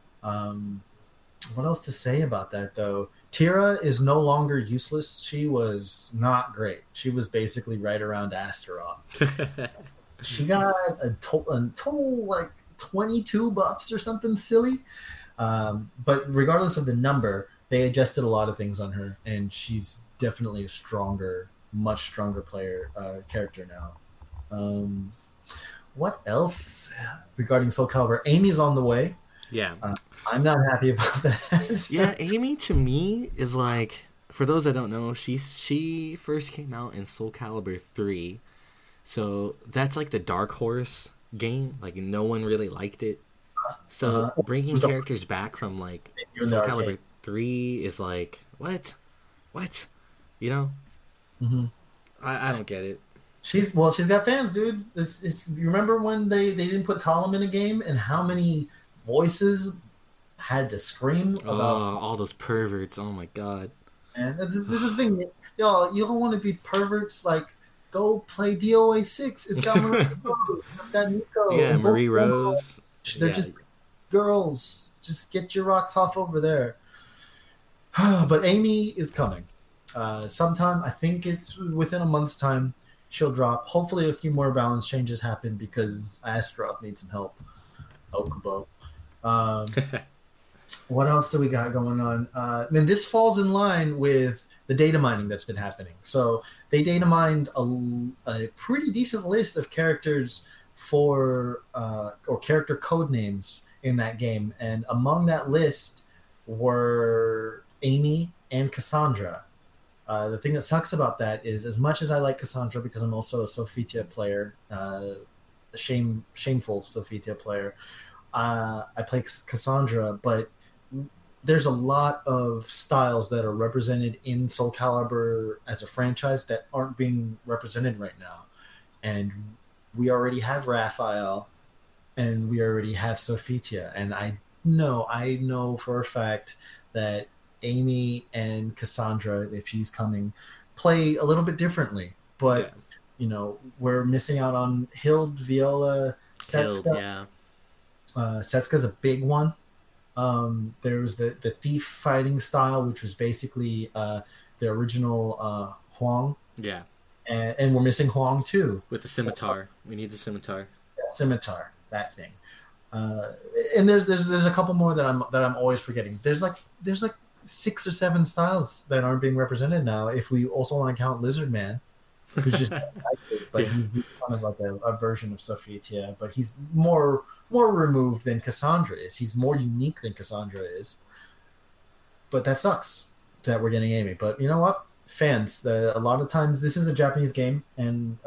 What else to say about that, though? Tira is no longer useless. She was not great. She was basically right around Astaroth. She got a total like 22 buffs or something silly. But regardless of the number, they adjusted a lot of things on her, and she's definitely a much stronger character now. What else regarding Soul Calibur? Amy's on the way. Yeah. I'm not happy about that. Yeah, Amy to me is like, for those that don't know, she first came out in Soul Calibur 3. So that's like the Dark Horse game. Like no one really liked it. So bringing characters back from like Soul Calibur 3 is like, what? You know? Mm-hmm. I don't get it. She's got fans, dude. You remember when they didn't put Talim in a game, and how many voices had to scream about all those perverts? Oh my god! And this is the thing, y'all. You don't want to be perverts. Like, go play DOA 6. It's got it's got Nico. Yeah, Marie Rose. They're just girls. Just get your rocks off over there. But Amy is coming. Sometime, I think it's within a month's time, she'll drop. Hopefully a few more balance changes happen, because Astaroth needs some help. Okubo. What else do we got going on? And this falls in line with the data mining that's been happening. So they data mined a pretty decent list of characters or character code names in that game. And among that list were Amy and Cassandra. The thing that sucks about that is, as much as I like Cassandra, because I'm also a Sophitia player, a shameful Sophitia player, I play Cassandra, but there's a lot of styles that are represented in Soul Calibur as a franchise that aren't being represented right now. And we already have Raphael, and we already have Sophitia, and I know for a fact that Amy and Cassandra, if she's coming, play a little bit differently. But we're missing out on Hild, Viola, Setsuko. Setsuka's a big one. There was the thief fighting style, which was basically the original Huang. Yeah. And we're missing Huang too. With the scimitar. We need the scimitar. Scimitar, that thing. And there's a couple more that I'm always forgetting. There's like 6 or 7 styles that aren't being represented now. If we also want to count Lizard Man, who's just but he's kind of like a version of Sophitia, but he's more removed than Cassandra is. He's more unique than Cassandra is. But that sucks that we're getting Amy. But you know what? Fans, a lot of times this is a Japanese game, and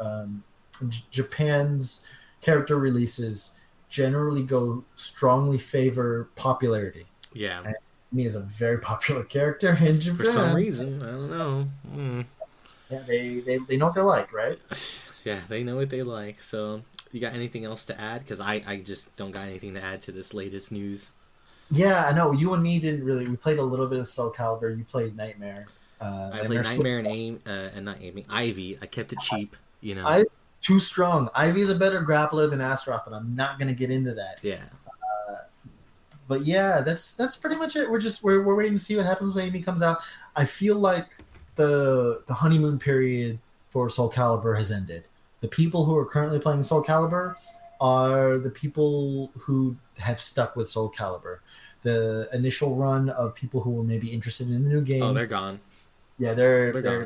Japan's character releases generally strongly favor popularity. Yeah. And Amy is a very popular character in Japan. For some reason, I don't know. Yeah, they know what they like, right? Yeah, they know what they like. So, you got anything else to add? Because I just don't got anything to add to this latest news. Yeah, I know. You and me didn't really. We played a little bit of Soul Calibur. You played Nightmare. I played Nightmare and not Amy. Ivy. I kept it cheap, you know. Ivy's too strong. Ivy's a better grappler than Astaroth, but I'm not gonna get into that. Yeah. But yeah, that's pretty much it. We're waiting to see what happens when Amy comes out. I feel like the honeymoon period for Soul Calibur has ended. The people who are currently playing Soul Calibur are the people who have stuck with Soul Calibur. The initial run of people who were maybe interested in the new game. Oh, they're gone. Yeah, they're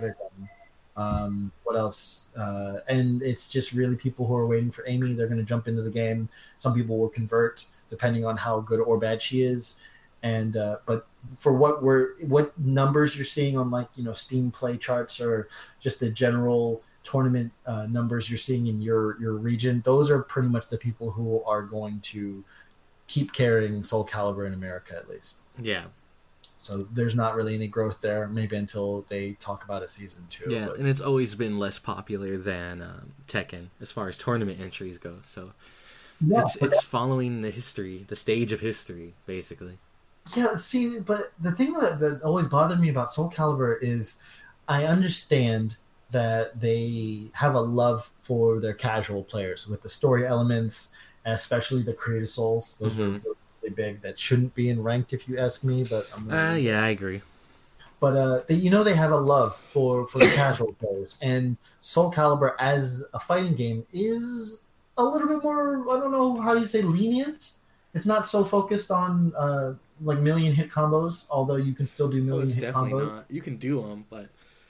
gone. What else? And it's just really people who are waiting for Amy. They're going to jump into the game. Some people will convert depending on how good or bad she is. And but for what numbers you're seeing on, like, Steam play charts or just the general tournament numbers you're seeing in your region, those are pretty much the people who are going to keep carrying Soul Calibur in America, at least. Yeah. So there's not really any growth there, maybe until they talk about it season 2. Yeah, and it's always been less popular than Tekken as far as tournament entries go. So yeah, it's following the stage of history, basically. Yeah, see, but the thing that always bothered me about Soul Calibur is I understand that they have a love for their casual players with the story elements, and especially the Creative Souls. Those are really big. That shouldn't be in ranked, if you ask me. But yeah, I agree. But they have a love for the casual players, and Soul Calibur as a fighting game is a little bit more, I don't know how you say, lenient. It's not so focused on like million hit combos, although you can still do million hit combos. Not. You can do them, but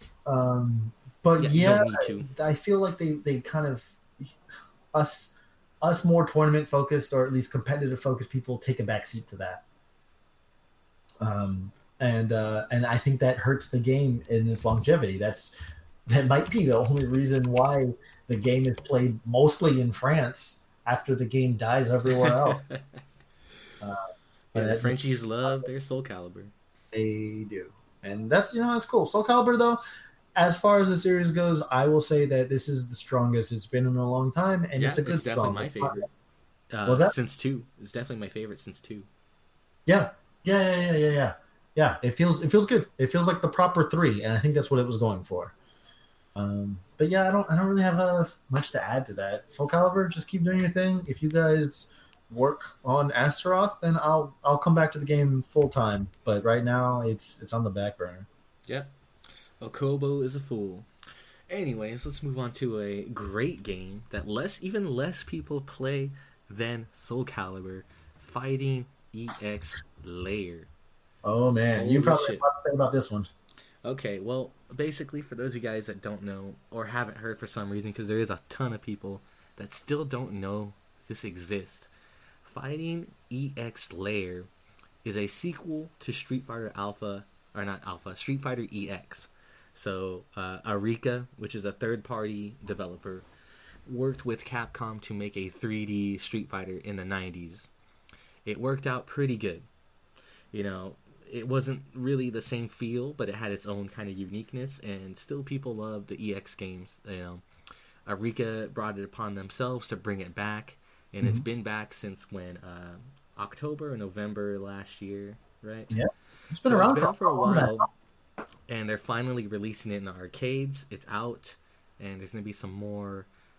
yeah, I feel like they kind of us more tournament focused, or at least competitive focused people, take a backseat to that. And I think that hurts the game in its longevity. That might be the only reason why the game is played mostly in France after the game dies everywhere else. The Frenchies love their Soul Calibur. They do, and that's cool. Soul Calibur, though, as far as the series goes, I will say that this is the strongest it's been in a long time, and it's a good. It's definitely my favorite. Was that since 2? It's definitely my favorite since 2. Yeah. Yeah, it feels good. It feels like the proper 3, and I think that's what it was going for. But yeah, I don't really have much to add to that. Soul Calibur, just keep doing your thing. If you guys work on Astaroth, then I'll come back to the game full time. But right now, it's on the back burner. Yeah, Okobo is a fool. Anyways, let's move on to a great game that even less people play than Soul Calibur, Fighting EX Layer. Oh man, you probably have a lot to say about this one. Okay, well, basically, for those of you guys that don't know or haven't heard for some reason, because there is a ton of people that still don't know this exists, Fighting EX Layer is a sequel to Street Fighter Street Fighter EX. So, Arika, which is a third-party developer, worked with Capcom to make a 3D Street Fighter in the 90s. It worked out pretty good. It wasn't really the same feel, but it had its own kind of uniqueness, and still people love the EX games. Arika brought it upon themselves to bring it back, and it's been back since when? October or November last year, right? Yeah, it's been around for a while, and they're finally releasing it in the arcades. It's out, and there's going to be some more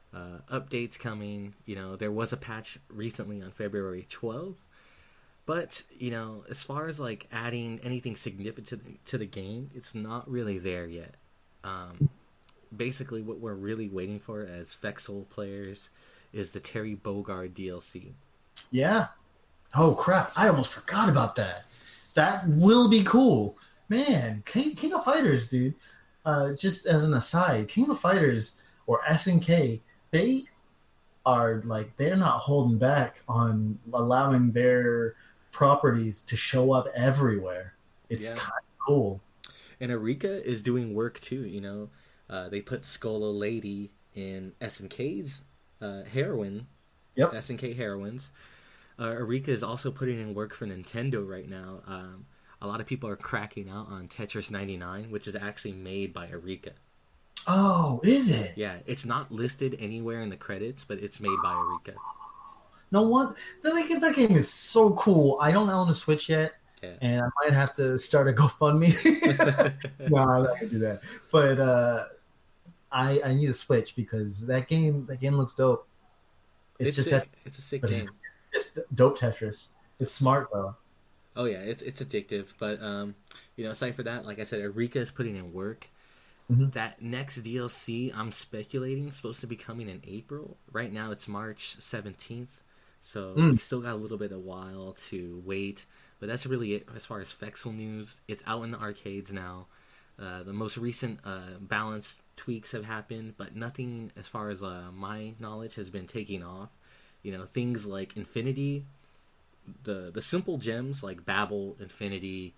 updates coming. There was a patch recently on February 12th. But, as far as, like, adding anything significant to the game, it's not really there yet. Basically, what we're really waiting for as Fexel players is the Terry Bogard DLC. Yeah. Oh, crap. I almost forgot about that. That will be cool. Man, King of Fighters, dude. Just as an aside, King of Fighters, or SNK, they are, like, they're not holding back on allowing their properties to show up everywhere. It's kind of cool. And Arika is doing work too. They put Skola Lady in SNK's Heroine. Yep. SNK Heroines. Arika is also putting in work for Nintendo right now. A lot of people are cracking out on Tetris 99, which is actually made by Arika. Oh, is it? Yeah, it's not listed anywhere in the credits, but it's made by Arika. No one. That game is so cool. I don't own a Switch yet, and I might have to start a GoFundMe. No, I'm not gonna do that. But I need a Switch because that game looks dope. It's just sick. It's a sick game. It's dope Tetris. It's smart though. Oh yeah, it's addictive. But aside for that, like I said, Arika is putting in work. Mm-hmm. That next DLC, I'm speculating, is supposed to be coming in April. Right now, it's March 17th. So we still got a little bit of while to wait. But that's really it as far as Fexel news. It's out in the arcades now. The most recent balance tweaks have happened, but nothing as far as my knowledge has been taking off. Things like Infinity, the simple gems like Babel, Infinity,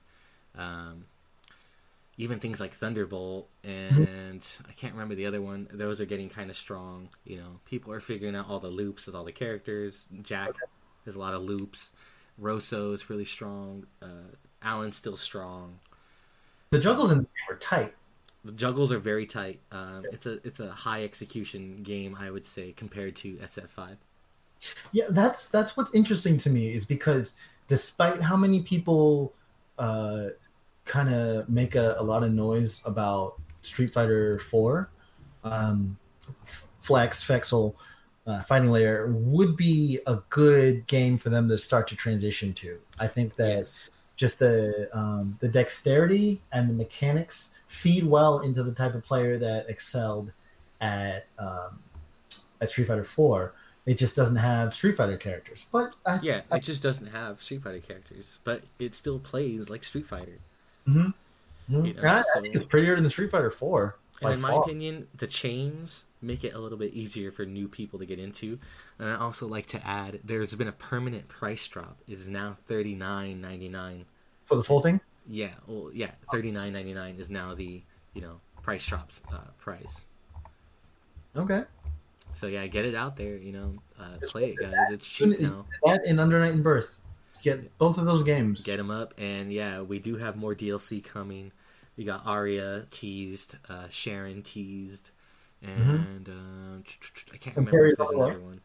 even things like Thunderbolt, and I can't remember the other one. Those are getting kind of strong. People are figuring out all the loops with all the characters. Jack has a lot of loops. Rosso is really strong. Alan's still strong. The juggles in the game are tight. The juggles are very tight. It's a high execution game, I would say, compared to SF5. Yeah, that's what's interesting to me is because despite how many people kind of make a lot of noise about Street Fighter 4, Flex, Fexel, Fighting Layer would be a good game for them to start to transition to. I think that just the dexterity and the mechanics feed well into the type of player that excelled at Street Fighter 4. It just doesn't have Street Fighter characters. But it just doesn't have Street Fighter characters, but it still plays like Street Fighter. Mm-hmm. Mm-hmm. I think it's prettier than Street Fighter 4. And in my opinion, the chains make it a little bit easier for new people to get into. And I also like to add, there's been a permanent price drop. It is now $39.99 for the full thing. Yeah, well, yeah, $39.99 is now the price drops price. Okay. So yeah, get it out there. Play it, guys. It's cheap now. That and Under Night in Birth. Get both of those games. Get them up, and yeah, we do have more DLC coming. We got Arya teased, Sharon teased, and I can't remember if there's another one.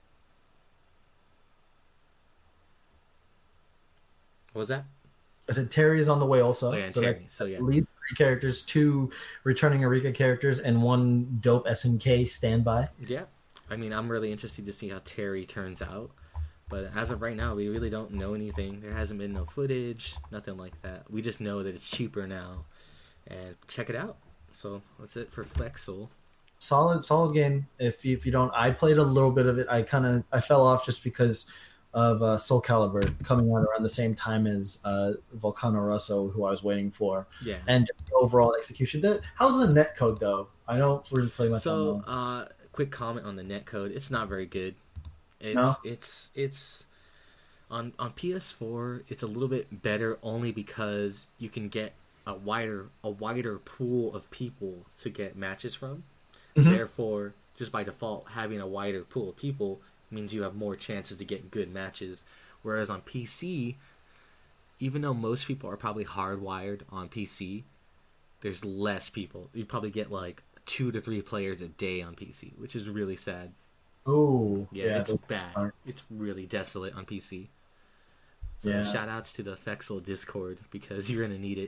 What was that? I said Terry is on the way also. Oh, yeah, Terry. So yeah, lead 3 characters, 2 returning Arika characters, and 1 dope SNK standby. Yeah, I mean, I'm really interested to see how Terry turns out. But as of right now, we really don't know anything. There hasn't been no footage, nothing like that. We just know that it's cheaper now. And check it out. So that's it for Flexel. Solid game. If you don't, I played a little bit of it. I fell off just because of Soul Calibur coming out around the same time as Volcano Rosso, who I was waiting for. Yeah. And overall execution. How's the netcode though? I don't really play much. So, quick comment on the netcode. It's not very good. It's on PS4. It's a little bit better only because you can get a wider pool of people to get matches from. Mm-hmm. Therefore, just by default, having a wider pool of people means you have more chances to get good matches. Whereas on PC, even though most people are probably hardwired on PC, there's less people. You probably get like 2 to 3 players a day on PC, which is really sad. Oh, yeah, it's bad. It's really desolate on PC. So shout outs to the Fexel Discord because you're gonna need it.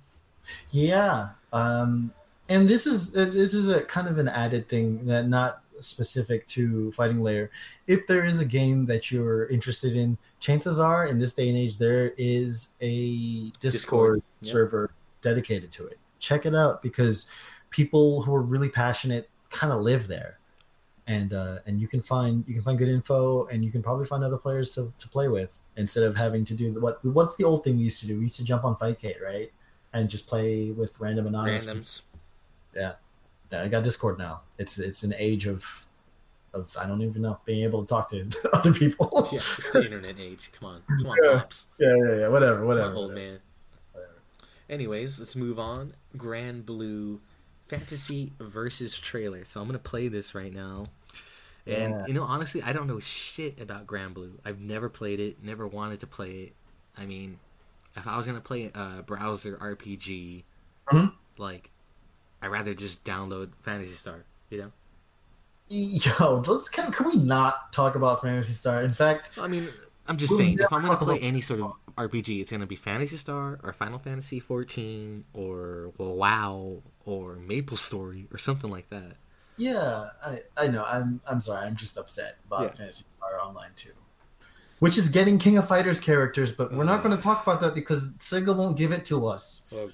Yeah, and this is a kind of an added thing that not specific to Fighting Layer. If there is a game that you're interested in, chances are in this day and age there is a Discord server dedicated to it. Check it out because people who are really passionate kind of live there, and you can find good info, and you can probably find other players to play with instead of having to do what's the old thing we used to do. We used to jump on Fightcade, right, and just play with random anonymous randoms. Yeah, I got Discord now. It's an age of I don't even know, being able to talk to other people. Yeah, it's the internet age. Come on, pops. Yeah. Whatever. Old man. Whatever. Anyways, let's move on. Granblue Fantasy versus trailer. So I'm gonna play this right now. And honestly, I don't know shit about Granblue. I've never played it, never wanted to play it. I mean, if I was gonna play a browser RPG, like, I'd rather just download Phantasy Star, Yo, can we not talk about Phantasy Star? In fact, I mean, I'm just saying, if I'm gonna play any sort of RPG, it's gonna be Phantasy Star or Final Fantasy 14 or WoW or MapleStory or something like that. Yeah, I know. I'm sorry. I'm just upset about Phantasy Star Online 2, which is getting King of Fighters characters, but we're not going to talk about that because Sega won't give it to us. Oh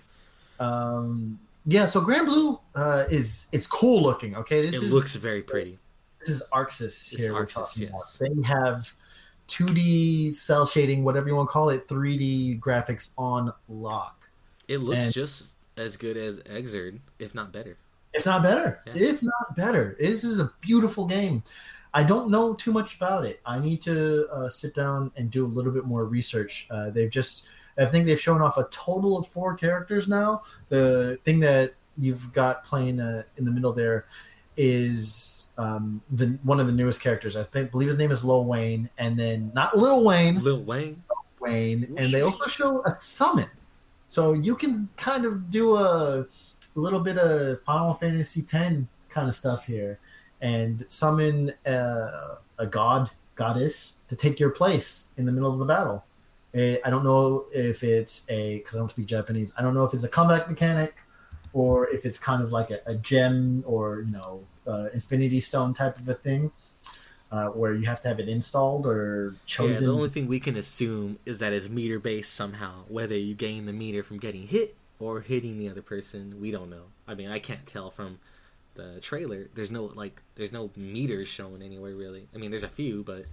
God. Yeah. So Granblue it's cool looking. Okay, it looks very pretty. This is Arxis here. It's Arxis, yes. They have 2D cell shading, whatever you want to call it, 3D graphics on lock. It looks just as good as Xrd, if not better. If not better. This is a beautiful game. I don't know too much about it. I need to sit down and do a little bit more research. I think they've shown off a total of 4 characters now. The thing that you've got playing in the middle there is one of the newest characters. I believe his name is Lil Wayne, and then not Lil Wayne. Lil Wayne. And they also show a summon, so you can kind of do a little bit of Final Fantasy X kind of stuff here, and summon a goddess to take your place in the middle of the battle. I don't know if it's because I don't speak Japanese. I don't know if it's a comeback mechanic or if it's kind of like a gem or Infinity Stone type of a thing, where you have to have it installed or chosen. Yeah, the only thing we can assume is that it's meter based somehow. Whether you gain the meter from getting hit or hitting the other person, we don't know. I mean, I can't tell from the trailer. There's no meters shown anywhere really. I mean, there's a few, but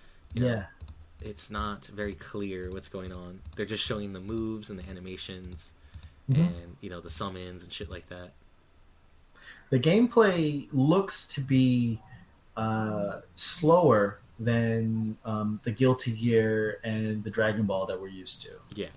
it's not very clear what's going on. They're just showing the moves and the animations and the summons and shit like that. The gameplay looks to be slower than the Guilty Gear and the Dragon Ball that we're used to. Yeah.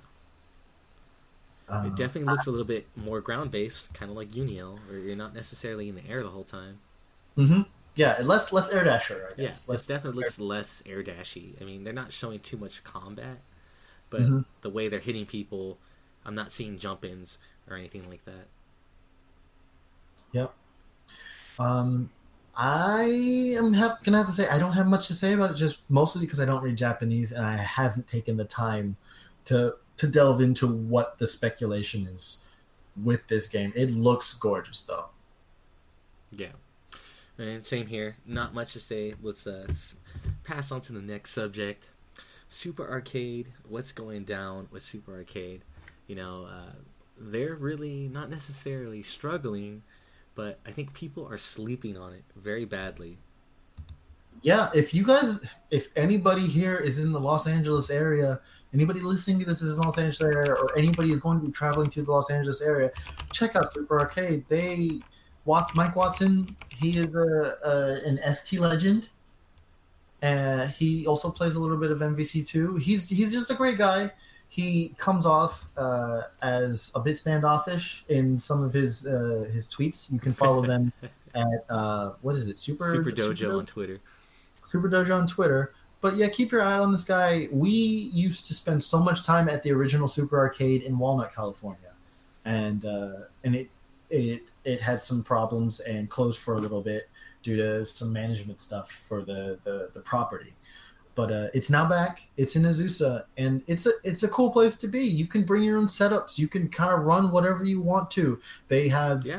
It definitely looks a little bit more ground-based, kind of like Uniel, where you're not necessarily in the air the whole time. Mm-hmm. Yeah, less air dasher, I guess. Yeah, it definitely looks less air dashy. I mean, they're not showing too much combat, but the way they're hitting people, I'm not seeing jump-ins or anything like that. Yep. I am gonna have to say I don't have much to say about it, just mostly because I don't read Japanese and I haven't taken the time to delve into what the speculation is with this game. It looks gorgeous, though. Yeah. And same here. Not much to say. Let's pass on to the next subject. Super Arcade. What's going down with Super Arcade? They're really not necessarily struggling, but I think people are sleeping on it very badly. Yeah, if anybody here is in the Los Angeles area, anybody listening to this is in the Los Angeles area, or anybody is going to be traveling to the Los Angeles area, check out Super Arcade. Mike Watson, he is an ST legend. He also plays a little bit of MVC2. He's just a great guy. He comes off as a bit standoffish in some of his tweets. You can follow them at what is it? Super Dojo on Twitter. Super Dojo on Twitter. But yeah, keep your eye on this guy. We used to spend so much time at the original Super Arcade in Walnut, California, and it had some problems and closed for a little bit due to some management stuff for the property. But it's now back. It's in Azusa, and it's a cool place to be. You can bring your own setups. You can kind of run whatever you want to. They have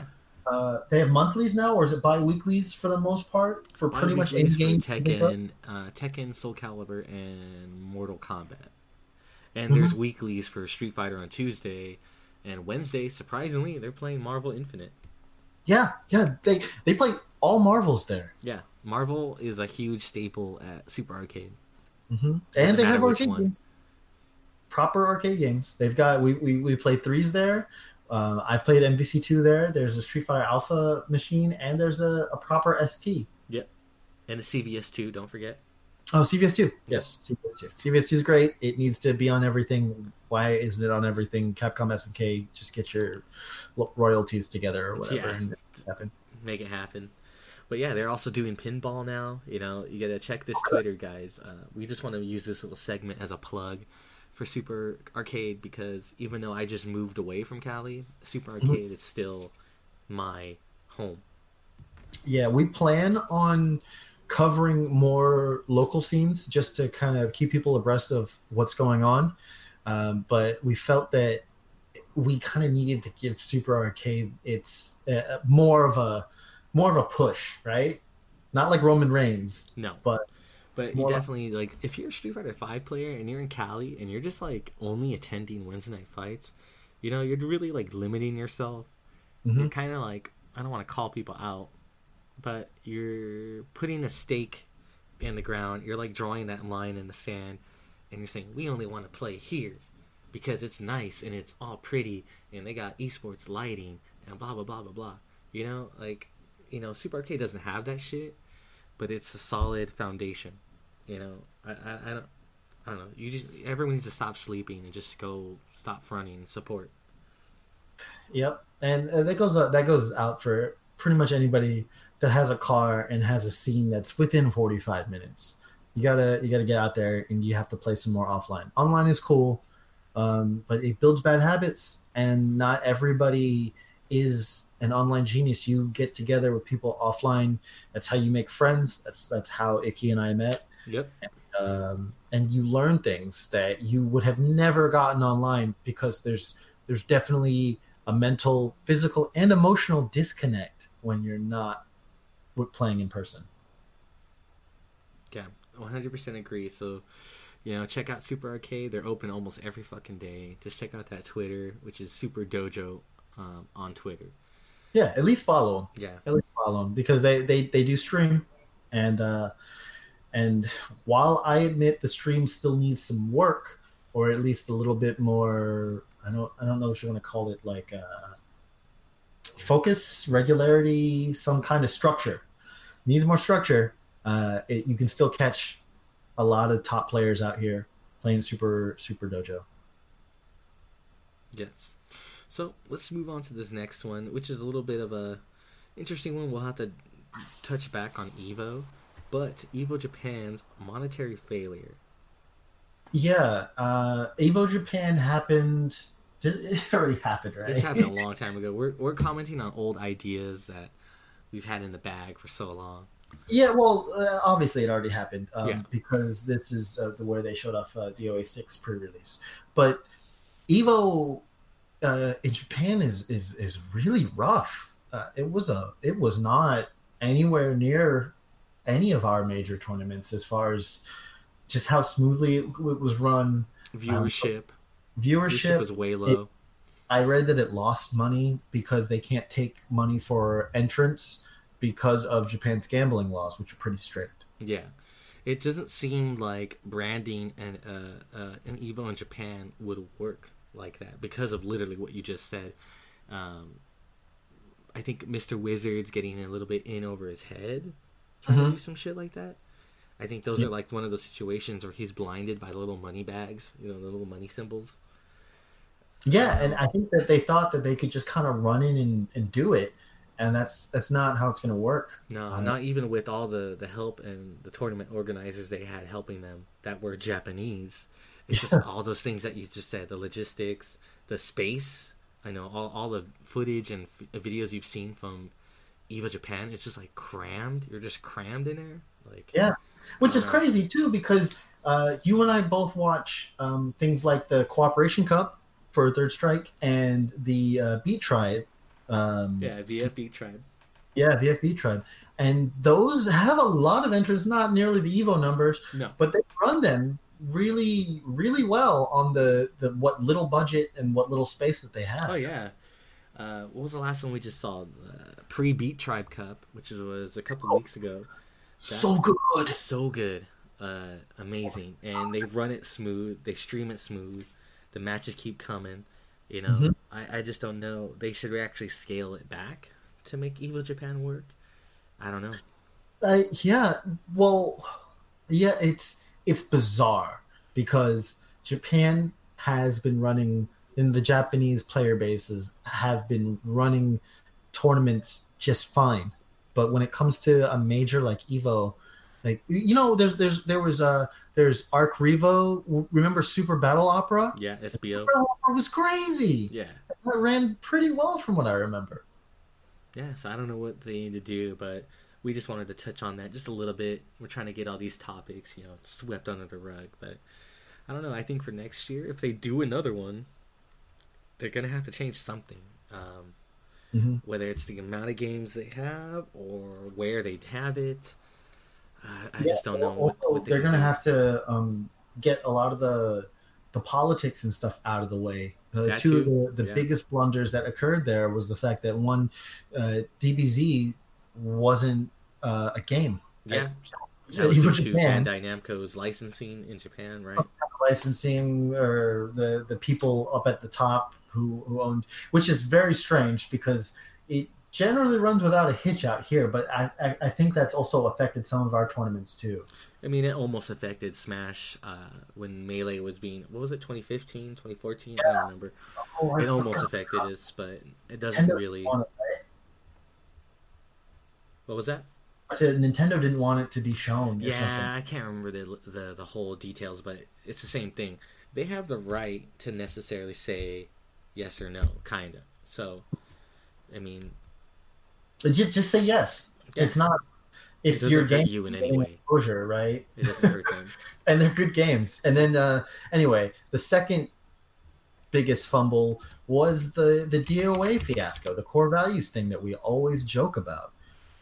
they have monthlies now, or is it bi-weeklies for the most part for pretty much any game? Tekken, Soul Calibur, and Mortal Kombat. And there's weeklies for Street Fighter on Tuesday, and Wednesday, surprisingly, they're playing Marvel Infinite. Yeah, they play all Marvels there. Yeah, Marvel is a huge staple at Super Arcade. And they have arcade games. Proper arcade games. They've got we played threes there. I've played MVC2 there. There's a Street Fighter Alpha machine, and there's a proper ST. Yep, and a CVS2. Don't forget. Oh, CVS2. Yes, CVS2. CVS2 is great. It needs to be on everything. Why isn't it on everything? Capcom SNK, just get your royalties together or whatever. Yeah, and make it happen. But yeah, they're also doing pinball now. You know, you gotta check this Twitter, guys. We just want to use this little segment as a plug for Super Arcade, because even though I just moved away from Cali, Super Arcade is still my home. Yeah, we plan on covering more local scenes just to kind of keep people abreast of what's going on. But we felt that we kind of needed to give Super Arcade its more of a push, right? Not like Roman Reigns. No. But you definitely, like, if you're a Street Fighter 5 player and you're in Cali and you're just like only attending Wednesday night fights, you know, you're really like limiting yourself. You're kind of like, I don't want to call people out, but you're putting a stake in the ground. You're like drawing that line in the sand, and you're saying, we only want to play here because it's nice and it's all pretty and they got esports lighting and blah blah blah blah blah. You know, like, you know, Super Arcade doesn't have that shit, but it's a solid foundation. You know, I don't know. Everyone needs to stop sleeping and just go stop fronting and support. Yep, and that goes out for pretty much anybody that has a car and has a scene that's within 45 minutes. You gotta get out there, and you have to play some more offline. Online is cool, but it builds bad habits, and not everybody is an online genius. You get together with people offline. That's how you make friends. That's how Icky and I met. Yep. And you learn things that you would have never gotten online, because there's definitely a mental, physical, and emotional disconnect when you're not playing in person. Yeah, 100% agree. So, you know, check out Super Arcade. They're open almost every fucking day. Just check out that Twitter, which is Super Dojo on Twitter. Yeah, at least follow them. Yeah, at least follow them, because they do stream, and while I admit the stream still needs some work, or at least a little bit more, I don't know if you want to call it like focus, regularity, some kind of structure. Needs more structure. You can still catch a lot of top players out here playing Super Dojo. Yes. So let's move on to this next one, which is a little bit of a interesting one. We'll have to touch back on EVO, but EVO Japan's monetary failure. Yeah, EVO Japan happened. It already happened, right? This happened a long time ago. We're commenting on old ideas that we've had in the bag for so long. Yeah, well, obviously it already happened, because this is where they showed off DOA 6 pre-release. But EVO in Japan is really rough. It was not anywhere near any of our major tournaments as far as just how smoothly it was run. Viewership was way low. I read that it lost money because they can't take money for entrance because of Japan's gambling laws, which are pretty strict. Yeah, it doesn't seem like branding and an EVO in Japan would work like that because of literally what you just said. I think Mr. Wizard's getting a little bit in over his head trying to do some shit like that. I think those are like one of those situations where he's blinded by the little money bags, you know, the little money symbols. Yeah, and I think that they thought that they could just kind of run in and do it, and that's not how it's going to work. No, not even with all the help and the tournament organizers they had helping them that were Japanese. It's just all those things that you just said, the logistics, the space. I know all the footage and videos you've seen from EVO Japan, it's just like crammed. You're just crammed in there. Like, yeah, which is crazy too, because you and I both watch things like the Cooperation Cup for Third Strike and the Beat Tribe VF Beat Tribe. Yeah, VFB Tribe. And those have a lot of entrants, not nearly the Evo numbers, No. but they run them really, really well on the what little budget and what little space that they have. Oh, yeah. What was the last one we just saw? Pre-Beat Tribe Cup, which was a couple weeks ago. So good. So good. Amazing. And they run it smooth. They stream it smooth. The matches keep coming. You know, I just don't know. They should actually scale it back to make Evo Japan work. I don't know. It's bizarre because Japan has been running, and the Japanese player bases have been running tournaments just fine, but when it comes to a major like Evo, like there's Arc Revo. Remember Super Battle Opera? Yeah, SBO. It was crazy. Yeah, it ran pretty well from what I remember. Yeah, so I don't know what they need to do, but we just wanted to touch on that just a little bit. We're trying to get all these topics, swept under the rug. But I don't know. I think for next year, if they do another one, they're going to have to change something. Whether it's the amount of games they have or where they have it. I just don't know what they're going to have to get a lot of the politics and stuff out of the way. Two of the biggest blunders that occurred there was the fact that one, DBZ wasn't a game. Yeah. That was due to Bandai Namco's licensing in Japan, right? Licensing, or the people up at the top who owned, which is very strange because it generally runs without a hitch out here, but I think that's also affected some of our tournaments too. I mean, it almost affected Smash when Melee was being, what was it, 2015, 2014? Yeah. I don't remember. It almost affected us, but it doesn't really. What was that? I said Nintendo didn't want it to be shown. Yeah, I can't remember the whole details, but it's the same thing. They have the right to necessarily say yes or no, kind of. So, I mean, just say yes. Yeah. It's not. It's your game. You in any way. Exposure, right? It doesn't hurt them. And they're good games. And then anyway, the second biggest fumble was the DOA fiasco, the core values thing that we always joke about.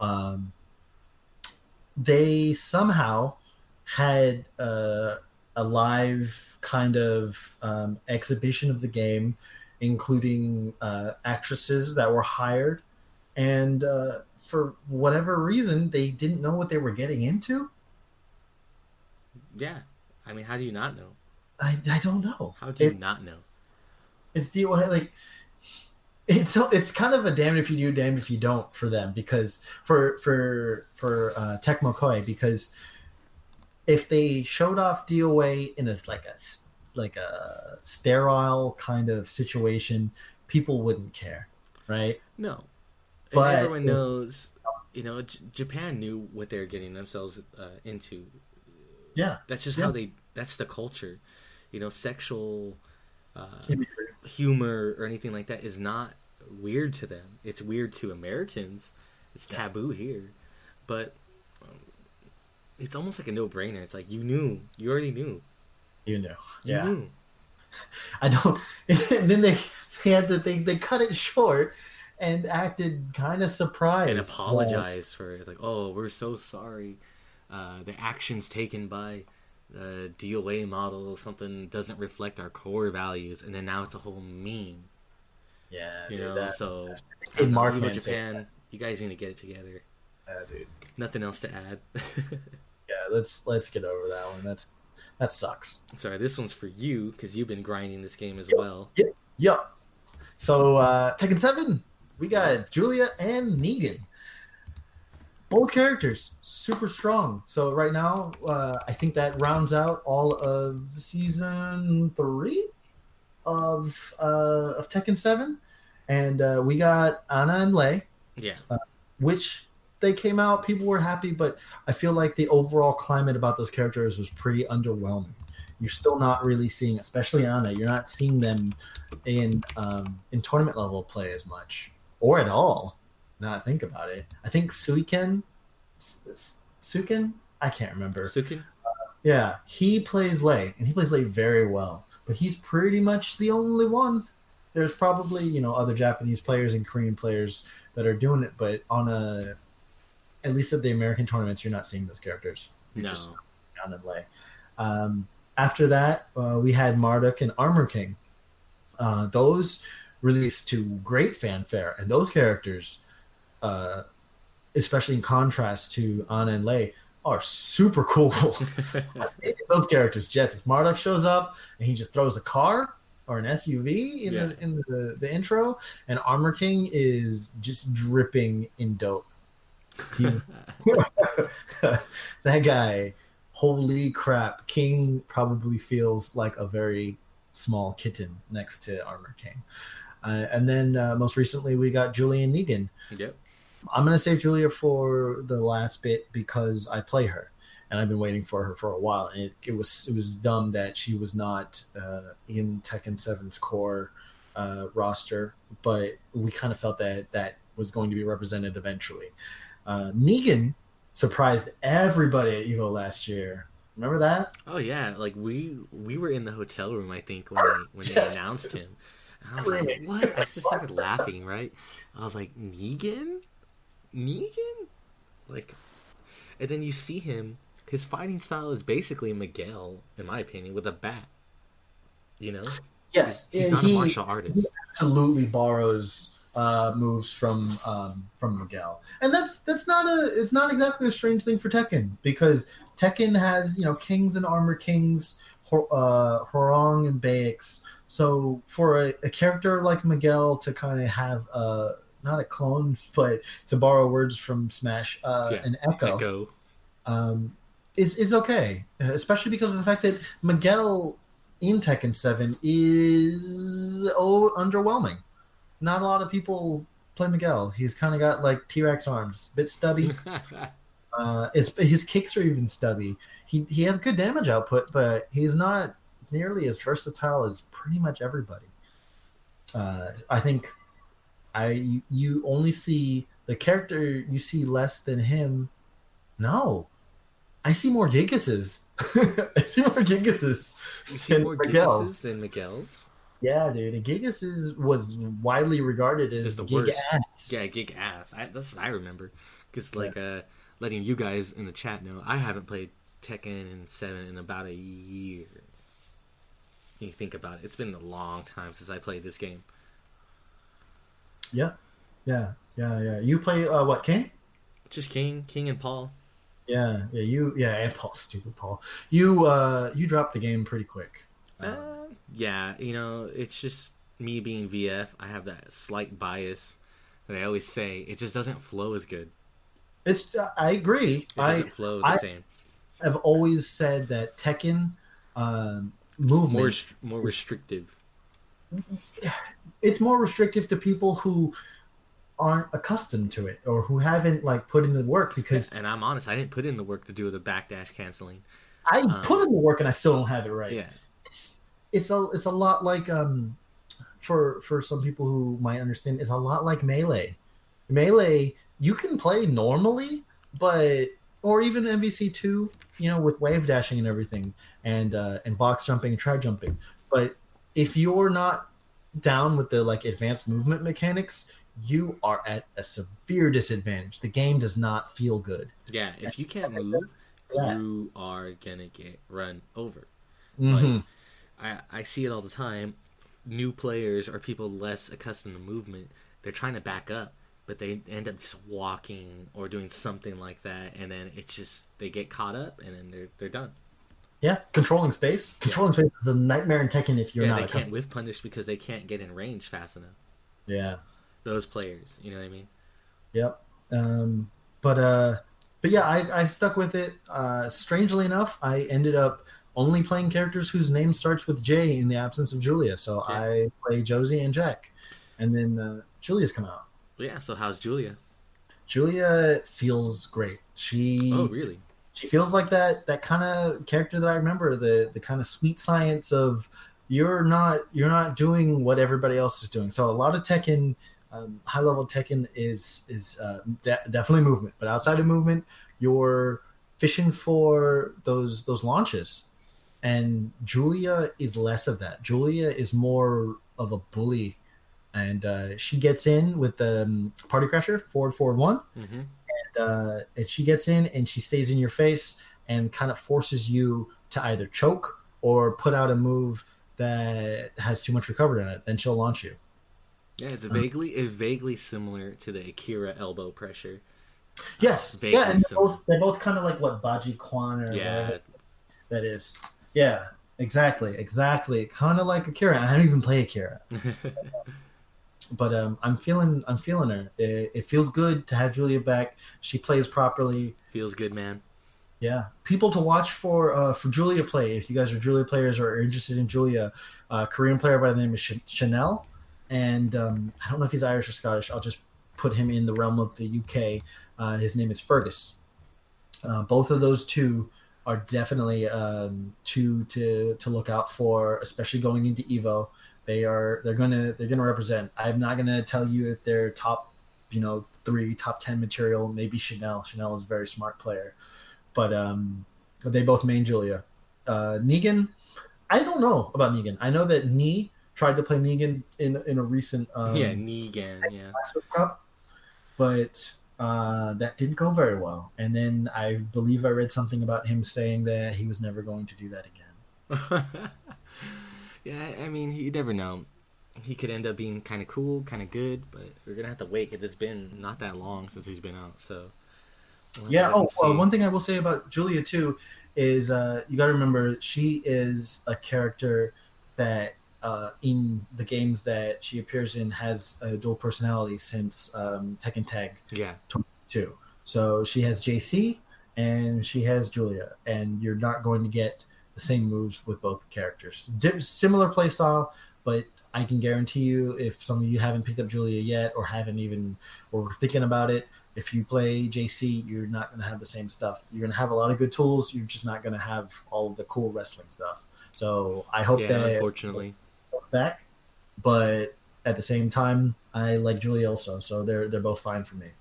They somehow had a live kind of exhibition of the game, including actresses that were hired, and for whatever reason, they didn't know what they were getting into. Yeah, I mean, how do you not know? I don't know. How do you not know? It's like. It's kind of a damned if you do, damned if you don't for them, because for Tecmo Koei, because if they showed off DOA in a sterile kind of situation, people wouldn't care, right? No, but everyone knows, Japan knew what they were getting themselves into. Yeah, that's just how that's the culture, sexual. Humor or anything like that is not weird to them. It's weird to Americans. It's taboo here, but it's almost like a no-brainer. It's like you already knew. You knew. I don't. And then they cut it short and acted kind of surprised and apologized for it. It's like, oh, we're so sorry. The actions taken by the DOA model, something doesn't reflect our core values, and then now it's a whole meme. Yeah, so Evo Japan, you guys need to get it together. Dude. Nothing else to add. Yeah, let's get over that one. That sucks. Sorry, this one's for you because you've been grinding this game as well. Yep. So Tekken 7, we got Julia and Negan. Both characters super strong. So right now, I think that rounds out all of season 3 of Tekken 7, and we got Anna and Lei. Yeah. Which they came out, people were happy, but I feel like the overall climate about those characters was pretty underwhelming. You're still not really seeing, especially Anna, you're not seeing them in tournament level play as much or at all. Now I think about it, I think Suiken, I can't remember. Suiken? Yeah, he plays Lei, and he plays Lei very well. But he's pretty much the only one there's probably other Japanese players and Korean players that are doing it, but at least at the American tournaments, you're not seeing those characters. You're just down and lay. After that, we had Marduk and Armor King. Those released to great fanfare, and those characters, especially in contrast to Anna and Lei, are super cool. Those characters, Jess, Marduk shows up and he just throws a car or an SUV in the intro, and Armor King is just dripping in dope. That guy, holy crap! King probably feels like a very small kitten next to Armor King. And then most recently we got Julia and Negan. Yep. I'm gonna save Julia for the last bit because I play her, and I've been waiting for her for a while. And it was dumb that she was not in Tekken 7's core roster, but we kind of felt that was going to be represented eventually. Negan surprised everybody at EVO last year. Remember that? Oh yeah, like we were in the hotel room, I think, when they announced him. And I was like, what? I just started laughing, right? I was like, Negan? Like, and then you see him, his fighting style is basically Miguel, in my opinion, with a bat. Yes. He's not a martial artist. He absolutely borrows moves from Miguel. And it's not exactly a strange thing for Tekken, because Tekken has, Kings and Armor Kings, Horong and Baix. So for a character like Miguel to kind of have not a clone, but to borrow words from Smash, an echo. Is okay, especially because of the fact that Miguel in Tekken 7 is underwhelming. Not a lot of people play Miguel. He's kind of got like T-Rex arms, bit stubby. His kicks are even stubby. He has good damage output, but he's not nearly as versatile as pretty much everybody. I think you only see the character, you see less than him. No, I see more Gigases. I see more Gigases. You see more Gigases than Miguel's? Yeah, dude. And Gigas was widely regarded as the gig worst. ass. Yeah, gig ass. That's what I remember. Because, letting you guys in the chat know, I haven't played Tekken 7 in about a year. You think about it. It's been a long time since I played this game. Yeah. You play, what, King? Just King and Paul. Yeah, and Paul, stupid Paul. You dropped the game pretty quick. Yeah, it's just me being VF. I have that slight bias that I always say. It just doesn't flow as good. I agree. It doesn't flow the same. I've always said that Tekken movement more restrictive. It's more restrictive to people who aren't accustomed to it or who haven't put in the work, because and I'm honest, I didn't put in the work to do the backdash canceling. I put in the work and I still don't have it right. Yeah. It's a lot like for some people who might understand, it's a lot like Melee. Melee, you can play normally, or even MVC2, with wave dashing and everything, and box jumping and try jumping. But if you're not down with the advanced movement mechanics, you are at a severe disadvantage. The game does not feel good. Yeah, if you can't move, you are gonna get run over. Mm-hmm. I see it all the time. New players or people less accustomed to movement, they're trying to back up, but they end up just walking or doing something like that, and then it's just they get caught up, and then they're done. Yeah, controlling space. Controlling space is a nightmare in Tekken if you're not. They can't whiff punish because they can't get in range fast enough. Yeah. Those players, you know what I mean? Yep. But yeah, I stuck with it. Strangely enough, I ended up only playing characters whose name starts with J in the absence of Julia. So yeah. I play Josie and Jack. And then Julia's come out. Yeah, so how's Julia? Julia feels great. Oh, really? She feels like that kind of character that I remember, the kind of sweet science of you're not doing what everybody else is doing. So a lot of Tekken, high level Tekken is definitely movement, but outside of movement, you're fishing for those launches. And Julia is less of that. Julia is more of a bully, and she gets in with the Party Crasher forward 1, and she gets in and she stays in your face and kind of forces you to either choke or put out a move that has too much recovery in it. Then she'll launch you. Yeah, it's vaguely similar to the Akira elbow pressure. Yes, yeah, and they're both kind of like what Baji Kwan or whatever that is. Yeah, exactly, kind of like Akira. I don't even play Akira, but I'm feeling her. It feels good to have Julia back. She plays properly. Feels good, man. Yeah, people to watch for Julia play. If you guys are Julia players or are interested in Julia, Korean player by the name of Chanel, and I don't know if he's Irish or Scottish. I'll just put him in the realm of the UK. His name is Fergus. Both of those two are definitely two to look out for, especially going into Evo. They're gonna represent. I'm not gonna tell you if they're top, 3, top 10 material. Maybe Chanel. Chanel is a very smart player. But they both main Julia. Negan, I don't know about Negan. I know that Nee tried to play Negan in a recent Negan, Cup, but that didn't go very well. And then I believe I read something about him saying that he was never going to do that again. Yeah, I mean, you never know. He could end up being kind of cool, kind of good, but we're gonna have to wait. It's been not that long since he's been out, so. Yeah. One thing I will say about Julia too is you got to remember she is a character that in the games that she appears in has a dual personality since Tekken Tag 22. So she has JC and she has Julia, and you're not going to get the same moves with both characters. Similar play style, but I can guarantee you, if some of you haven't picked up Julia yet or were thinking about it, if you play JC, you're not going to have the same stuff. You're going to have a lot of good tools. You're just not going to have all of the cool wrestling stuff. So I hope that unfortunately back, but at the same time, I like Julia also. So they're both fine for me.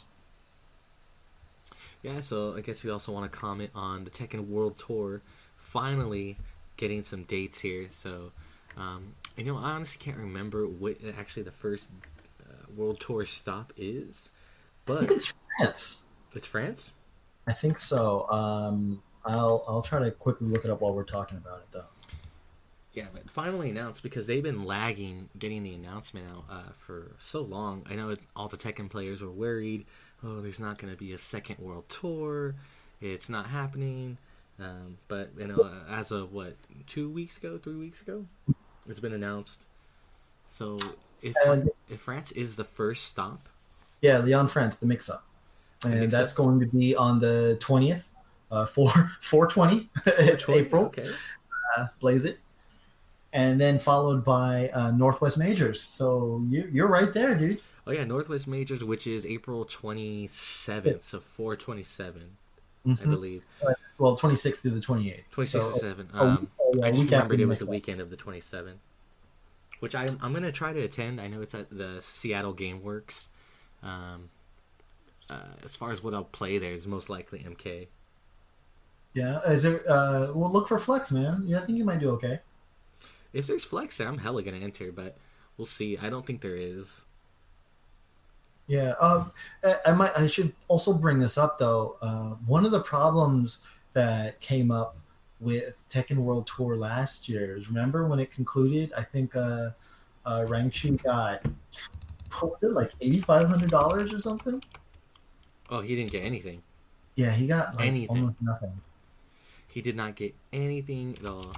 Yeah. So I guess we also want to comment on the Tekken World Tour finally getting some dates here. So I honestly can't remember what actually the first World Tour stop is. But I think it's France. It's France? I think so. I'll try to quickly look it up while we're talking about it, though. Yeah, but finally announced, because they've been lagging getting the announcement out for so long. I know all the Tekken players were worried. Oh, there's not going to be a second World Tour. It's not happening. But as of 3 weeks ago, it's been announced. So if France is the first stop. Yeah, Lyon, France, the mix-up. And that's going to be on the 20th, 4/20, April. Okay. Blaze it. And then followed by Northwest Majors. So you're right there, dude. Oh, yeah, Northwest Majors, which is April 27th, so 4/27, I believe. Well, 26th through the 28th. 26th to 7. I just remembered it was the weekend of the 27th, which I'm going to try to attend. I know it's at the Seattle GameWorks. As far as what I'll play there is most likely MK. Yeah, is there? Well, look for Flex, man. Yeah, I think you might do okay. If there's Flex, then I'm hella gonna enter, but we'll see. I don't think there is. Yeah, I should also bring this up though. One of the problems that came up with Tekken World Tour last year is, remember when it concluded? I think Rangchu got, what was it, like $8,500 or something? Oh, he didn't get anything. Yeah, he got like anything. Almost nothing. He did not get anything at all.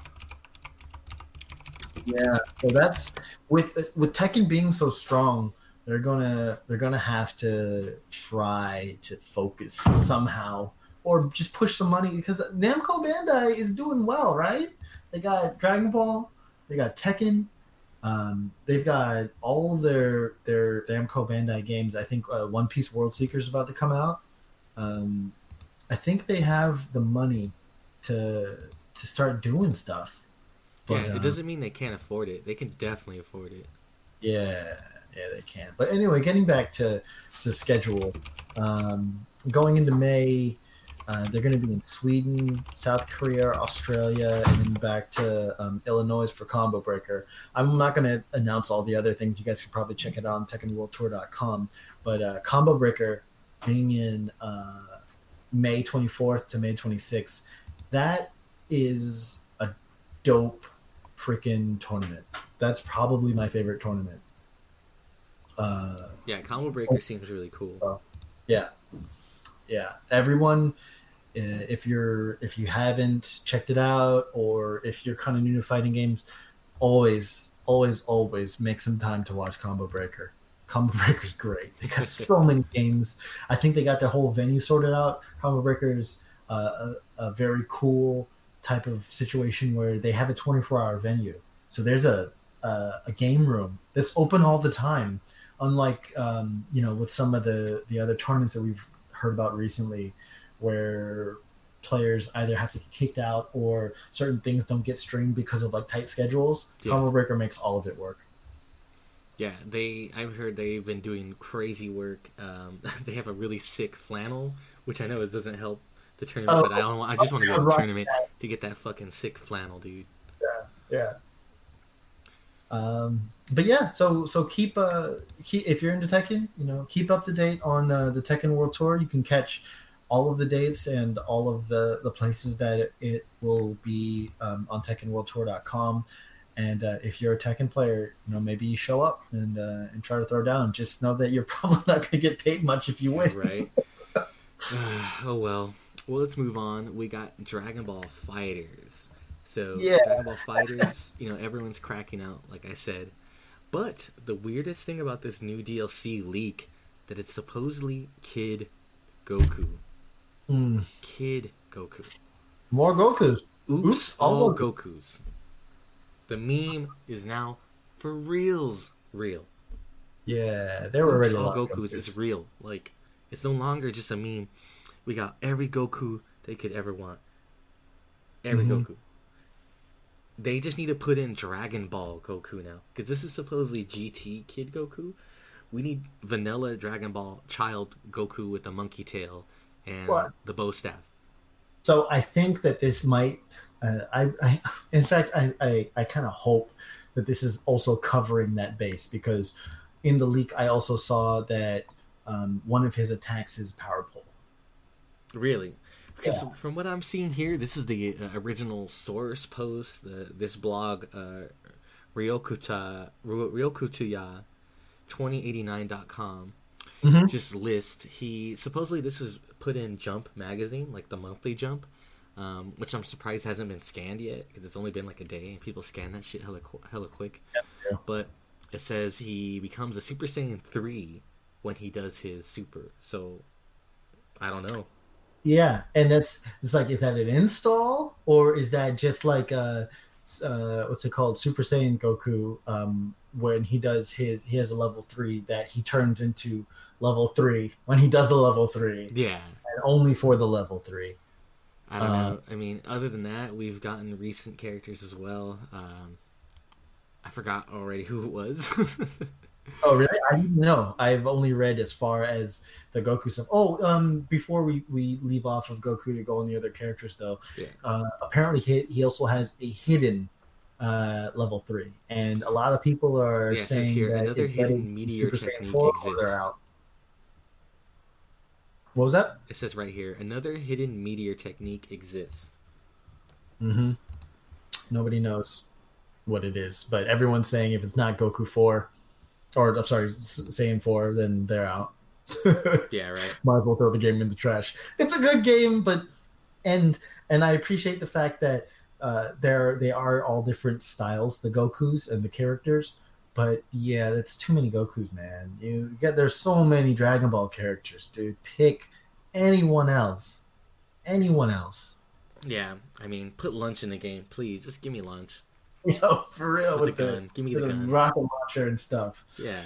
Yeah, so that's with Tekken being so strong, they're gonna have to try to focus somehow, or just push some money, because Namco Bandai is doing well, right? They got Dragon Ball, they got Tekken, they've got all of their Namco Bandai games. I think One Piece World Seeker is about to come out. I think they have the money to start doing stuff. But, yeah, it doesn't mean they can't afford it. They can definitely afford it. Yeah, they can. But anyway, getting back to schedule, going into May, They're going to be in Sweden, South Korea, Australia, and then back to Illinois for Combo Breaker. I'm not going to announce all the other things. You guys can probably check it out on TekkenWorldTour.com. But Combo Breaker being in May 24th to May 26th, that is a dope freaking tournament. That's probably my favorite tournament. Yeah, Combo Breaker seems really cool. Yeah. Everyone, if you haven't checked it out, or if you're kind of new to fighting games, always make some time to watch Combo Breaker. Combo Breaker's great. They got so many games. I think they got their whole venue sorted out. Combo Breaker is a very cool type of situation where they have a 24-hour venue. So there's a game room that's open all the time. Unlike with some of the other tournaments that we've heard about recently, where players either have to get kicked out or certain things don't get streamed because of like tight schedules. Yeah. Combo Breaker makes all of it work. Yeah, I've heard they've been doing crazy work. They have a really sick flannel, which I know doesn't help the tournament, but I just want to go to the tournament to get that fucking sick flannel, dude. Yeah. But yeah, so keep if you're into Tekken, keep up to date on the Tekken World Tour. You can catch all of the dates and all of the places that it will be on TekkenWorldTour.com. And if you're a Tekken player, maybe you show up and try to throw down. Just know that you're probably not going to get paid much if you win. Right. Oh well. Well, let's move on. We got Dragon Ball FighterZ. So Dragon Ball FighterZ, everyone's cracking out, like I said. But the weirdest thing about this new DLC leak, that it's supposedly Kid Goku. Kid Goku. More Gokus. Oops, all Gokus. The meme is now for reals real. Yeah, they were already all Gokus is real. Like, it's no longer just a meme. We got every Goku they could ever want. Every Goku. They just need to put in Dragon Ball Goku now, because this is supposedly GT Kid Goku. We need vanilla Dragon Ball child Goku with the monkey tail and the bow staff. So I think that this might. In fact, I kind of hope that this is also covering that base, because in the leak I also saw that one of his attacks is power pole. Really? Because from what I'm seeing here, this is the original source post. This blog, Ryokutuya2089.com, just list. Supposedly this is put in Jump magazine, like the monthly Jump, which I'm surprised hasn't been scanned yet, because it's only been like a day and people scan that shit hella quick. Yeah. But it says he becomes a Super Saiyan 3 when he does his super. So I don't know. Yeah, and it's like, is that an install, or is that just like what's it called, Super Saiyan Goku? When he does he has a level 3 that he turns into level 3 when he does the level 3. Yeah, and only for the level 3. I don't know. I mean, other than that, we've gotten recent characters as well. I forgot already who it was. Oh, really? I didn't know. I've only read as far as the Goku stuff. Before we leave off of Goku to go on the other characters, though, apparently he also has a hidden level 3, and a lot of people are saying here, that another hidden meteor technique exists. What was that? It says right here, another hidden meteor technique exists. Nobody knows what it is, but everyone's saying if it's not Goku 4, or I'm sorry, Saiyan 4, then they're out. Yeah, right. Might as well throw the game in the trash. It's a good game, but and I appreciate the fact that they are all different styles, the Gokus and the characters. But yeah, that's too many Gokus, man. There's so many Dragon Ball characters, dude. Pick anyone else. Yeah, I mean, put lunch in the game, please. Just give me lunch. Yo, for real, with the gun. Give me the gun. Rocket launcher and stuff. Yeah.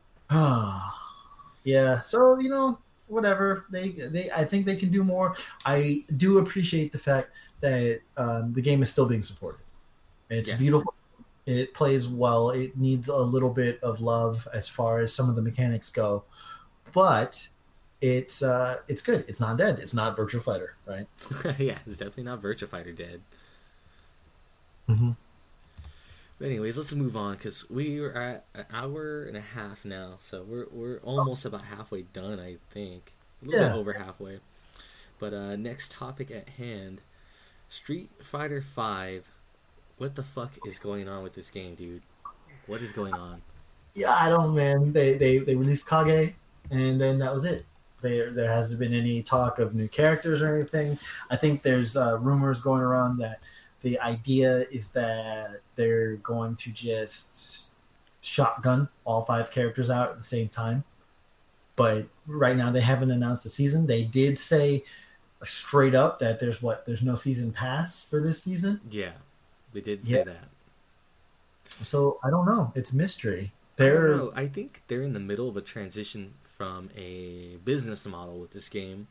Yeah. So whatever. I think they can do more. I do appreciate the fact that the game is still being supported. It's beautiful. It plays well. It needs a little bit of love as far as some of the mechanics go, but it's good. It's not dead. It's not Virtua Fighter, right? Yeah, it's definitely not Virtua Fighter dead. Mm-hmm. But anyways, let's move on because we are at an hour and a half now, so we're almost about halfway done, I think, a little bit over halfway. But next topic at hand, Street Fighter V. What the fuck is going on with this game, dude? What is going on? Yeah, I don't, man. They released Kage, and then that was it. There hasn't been any talk of new characters or anything. I think there's rumors going around that the idea is that they're going to just shotgun all 5 characters out at the same time. But right now they haven't announced the season. They did say straight up that there's no season pass for this season. Yeah, they did say that. So I don't know. It's mystery. I think they're in the middle of a transition from a business model with this game.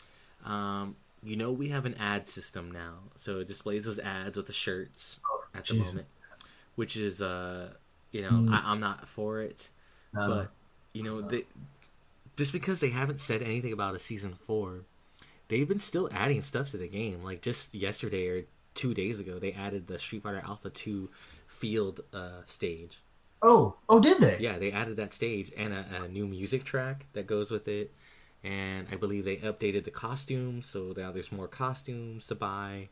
We have an ad system now, so it displays those ads with the shirts at the moment, which is I'm not for it, but just because they haven't said anything about a season 4, they've been still adding stuff to the game. Like just yesterday or 2 days ago, they added the Street Fighter Alpha 2 field stage. Oh, did they? Yeah, they added that stage and a new music track that goes with it. And I believe they updated the costumes, so now there's more costumes to buy.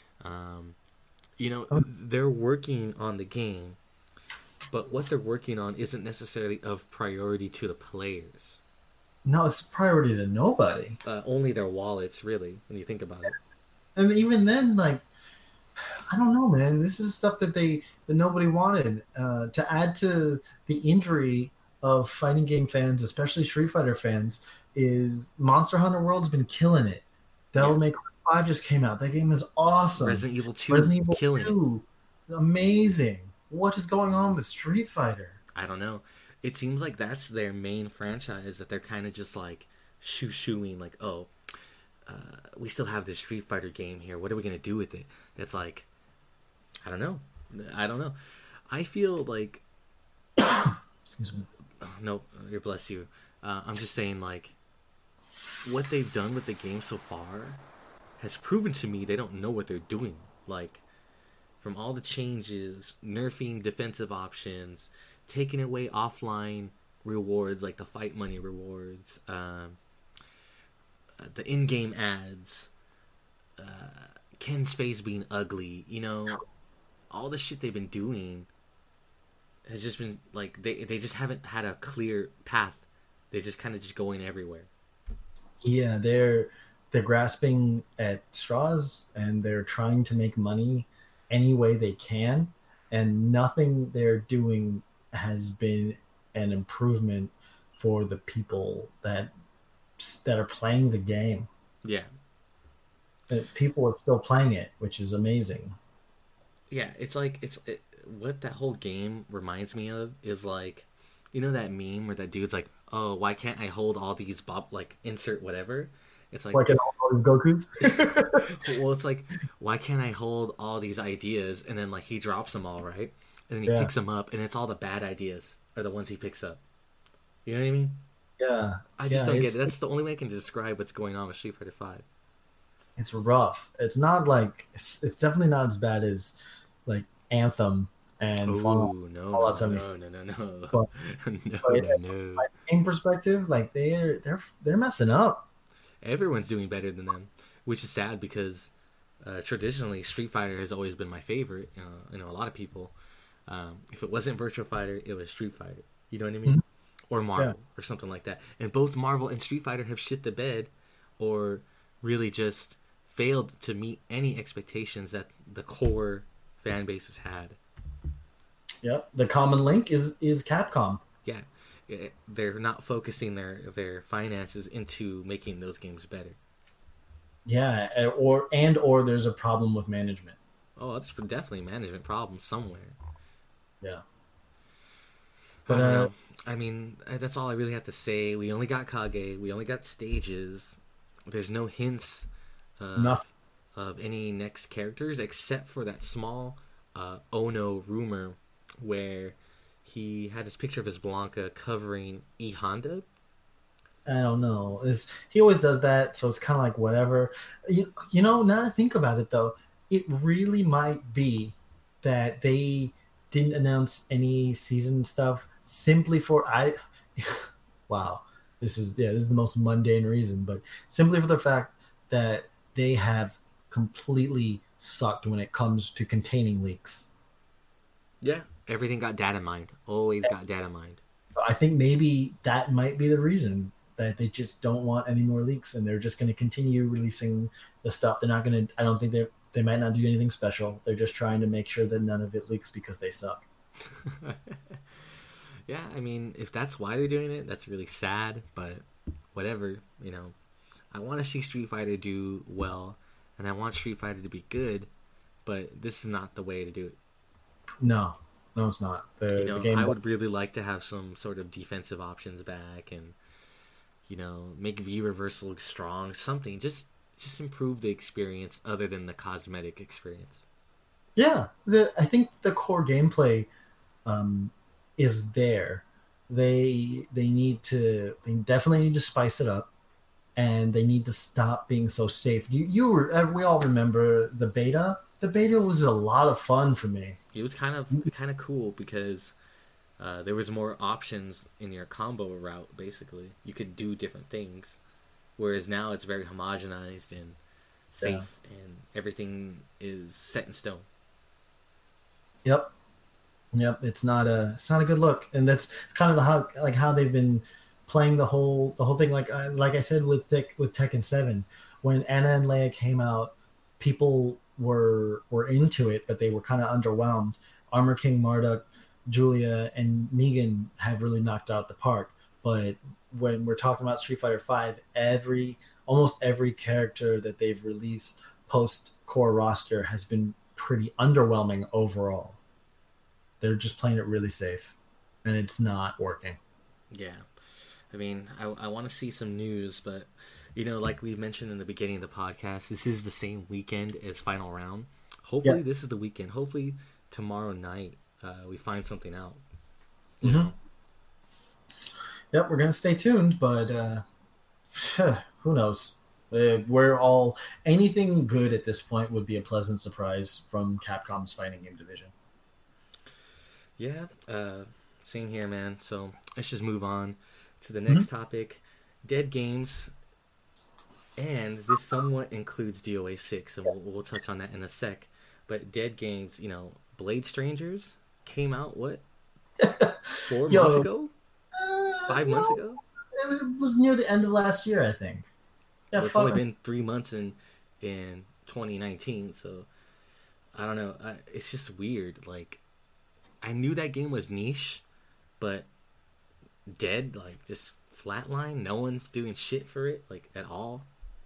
They're working on the game, but what they're working on isn't necessarily of priority to the players. No, it's a priority to nobody. Only their wallets, really, when you think about it. And even then, like, I don't know, man. This is stuff that nobody wanted. To add to the injury of fighting game fans, especially Street Fighter fans, is Monster Hunter World's been killing it. Devil May Cry 5 just came out. That game is awesome. Resident Evil 2 killing it. Amazing. What is going on with Street Fighter? I don't know. It seems like that's their main franchise that they're kind of just like shoo-shooing, like, we still have this Street Fighter game here. What are we going to do with it? It's like, I don't know. I feel like... Excuse me. No, bless you. I'm just saying, like, what they've done with the game so far has proven to me they don't know what they're doing. Like, from all the changes, nerfing defensive options, taking away offline rewards like the fight money rewards, the in-game ads, Ken's face being ugly, all the shit they've been doing has just been like they just haven't had a clear path. They're just kind of just going everywhere. Yeah, they're grasping at straws and they're trying to make money any way they can, and nothing they're doing has been an improvement for the people that are playing the game. Yeah. People are still playing it, which is amazing. Yeah, it's like what that whole game reminds me of is like, that meme where that dude's like, oh, why can't I hold all these insert whatever? It's like in all these Gokus. Well, it's like, why can't I hold all these ideas? And then like he drops them all, right? And then he picks them up, and it's all the bad ideas are the ones he picks up. You know what I mean? Yeah. I just don't get it. That's the only way I can describe what's going on with Street Fighter V. It's rough. It's not like it's definitely not as bad as like Anthem and Fallout. No. But game perspective, like they're messing up. Everyone's doing better than them, which is sad because traditionally Street Fighter has always been my favorite. A lot of people. If it wasn't Virtua Fighter, it was Street Fighter. You know what I mean? Mm-hmm. Or Marvel or something like that. And both Marvel and Street Fighter have shit the bed, or really just failed to meet any expectations that the core fan bases had. Yep. The common link is Capcom. Yeah. They're not focusing their finances into making those games better. Yeah, or there's a problem with management. Oh, that's definitely a management problem somewhere. Yeah. But I mean, that's all I really have to say. We only got Kage. We only got stages. There's no hints of any next characters except for that small Ono rumor where he had this picture of his Blanca covering E Honda. I don't know. He always does that, so it's kind of like whatever. Now that I think about it, though, it really might be that they didn't announce any season stuff simply for I. Wow, this is the most mundane reason, but simply for the fact that they have completely sucked when it comes to containing leaks. Yeah, everything got data mined. Always got data mined. I think maybe that might be the reason that they just don't want any more leaks, and they're just going to continue releasing the stuff. They're not going to. I don't think they might not do anything special. They're just trying to make sure that none of it leaks because they suck. Yeah, I mean, if that's why they're doing it, that's really sad. But whatever, I want to see Street Fighter do well, and I want Street Fighter to be good. But this is not the way to do it. No, it's not. The game. I would really like to have some sort of defensive options back, and make V reversal strong. Something just improve the experience other than the cosmetic experience. Yeah, I think the core gameplay is there. They definitely need to spice it up, and they need to stop being so safe. We all remember the beta. The beta was a lot of fun for me. It was kind of cool because there was more options in your combo route. Basically, you could do different things, whereas now it's very homogenized and safe, and everything is set in stone. Yep. It's not a good look, and that's kind of how they've been playing the whole thing. Like I said with Tekken 7, when Anna and Leia came out, people were into it, but they were kind of underwhelmed. Armor King, Marduk, Julia, and Negan have really knocked out the park. But when we're talking about Street Fighter V, almost every character that they've released post core roster has been pretty underwhelming overall. They're just playing it really safe, and it's not working. Yeah. I mean, I want to see some news, but, like we mentioned in the beginning of the podcast, this is the same weekend as Final Round. Hopefully this is the weekend. Hopefully tomorrow night we find something out. Yep, we're going to stay tuned, but who knows? Anything good at this point would be a pleasant surprise from Capcom's fighting game division. Yeah, same here, man. So let's just move on to the next topic, Dead Games, and this somewhat includes DOA 6, and we'll touch on that in a sec. But Dead Games, Blade Strangers came out, what, 4 months ago? 5 months ago? It was near the end of last year, I think. Yeah, well, it's only been 3 months in 2019, so I don't know. It's just weird. Like, I knew that game was niche, but dead, like just flatline. No one's doing shit for it, like at all.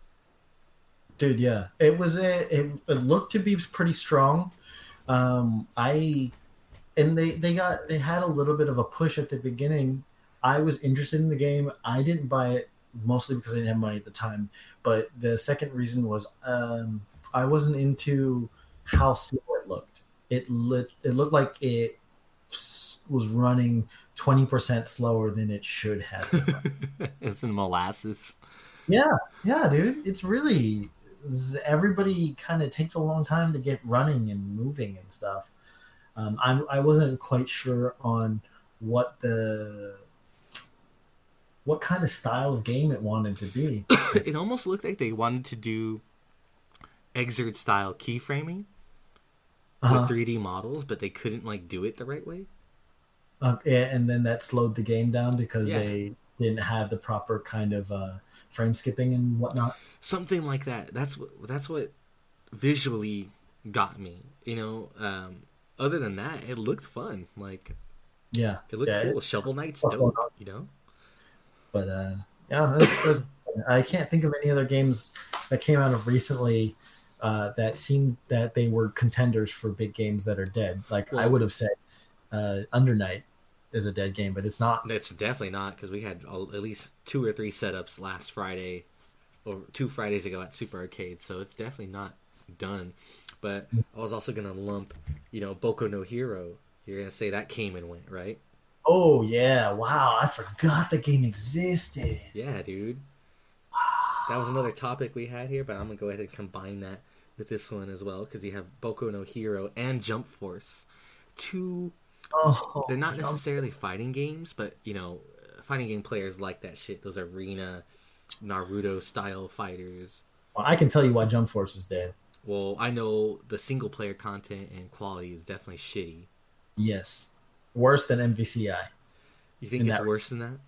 Dude, yeah, it looked to be pretty strong. They had a little bit of a push at the beginning. I was interested in the game. I didn't buy it mostly because I didn't have money at the time. But the second reason was I wasn't into how slow it looked. It looked like it was running 20% slower than it should have. It's in molasses. Yeah, dude. Everybody kind of takes a long time to get running and moving and stuff. I wasn't quite sure on what kind of style of game it wanted to be. It almost looked like they wanted to do Exert style keyframing with 3D models, but they couldn't do it the right way. And then that slowed the game down because they didn't have the proper kind of frame skipping and whatnot. Something like that. That's what visually got me. Other than that, it looked fun. It looked cool. Shovel Knight's dope. But I can't think of any other games that came out of recently that seemed that they were contenders for big games that are dead. I would have said Under Night is a dead game, but it's not. It's definitely not, because we had at least 2 or 3 setups last Friday or 2 Fridays ago at Super Arcade, so it's definitely not done. But I was also going to lump, Boku no Hero. You're going to say that came and went, right? Oh yeah, wow! I forgot the game existed. Yeah, dude. That was another topic we had here, but I'm gonna go ahead and combine that with this one as well because you have Boku no Hero and Jump Force. Two, they're Oh, not necessarily fighting games, but fighting game players like that shit. Those arena Naruto style fighters. well, I can tell you why Jump Force is dead. Well, I know the single player content and quality is definitely shitty. Yes, worse than MVCI. You think it's worse than that?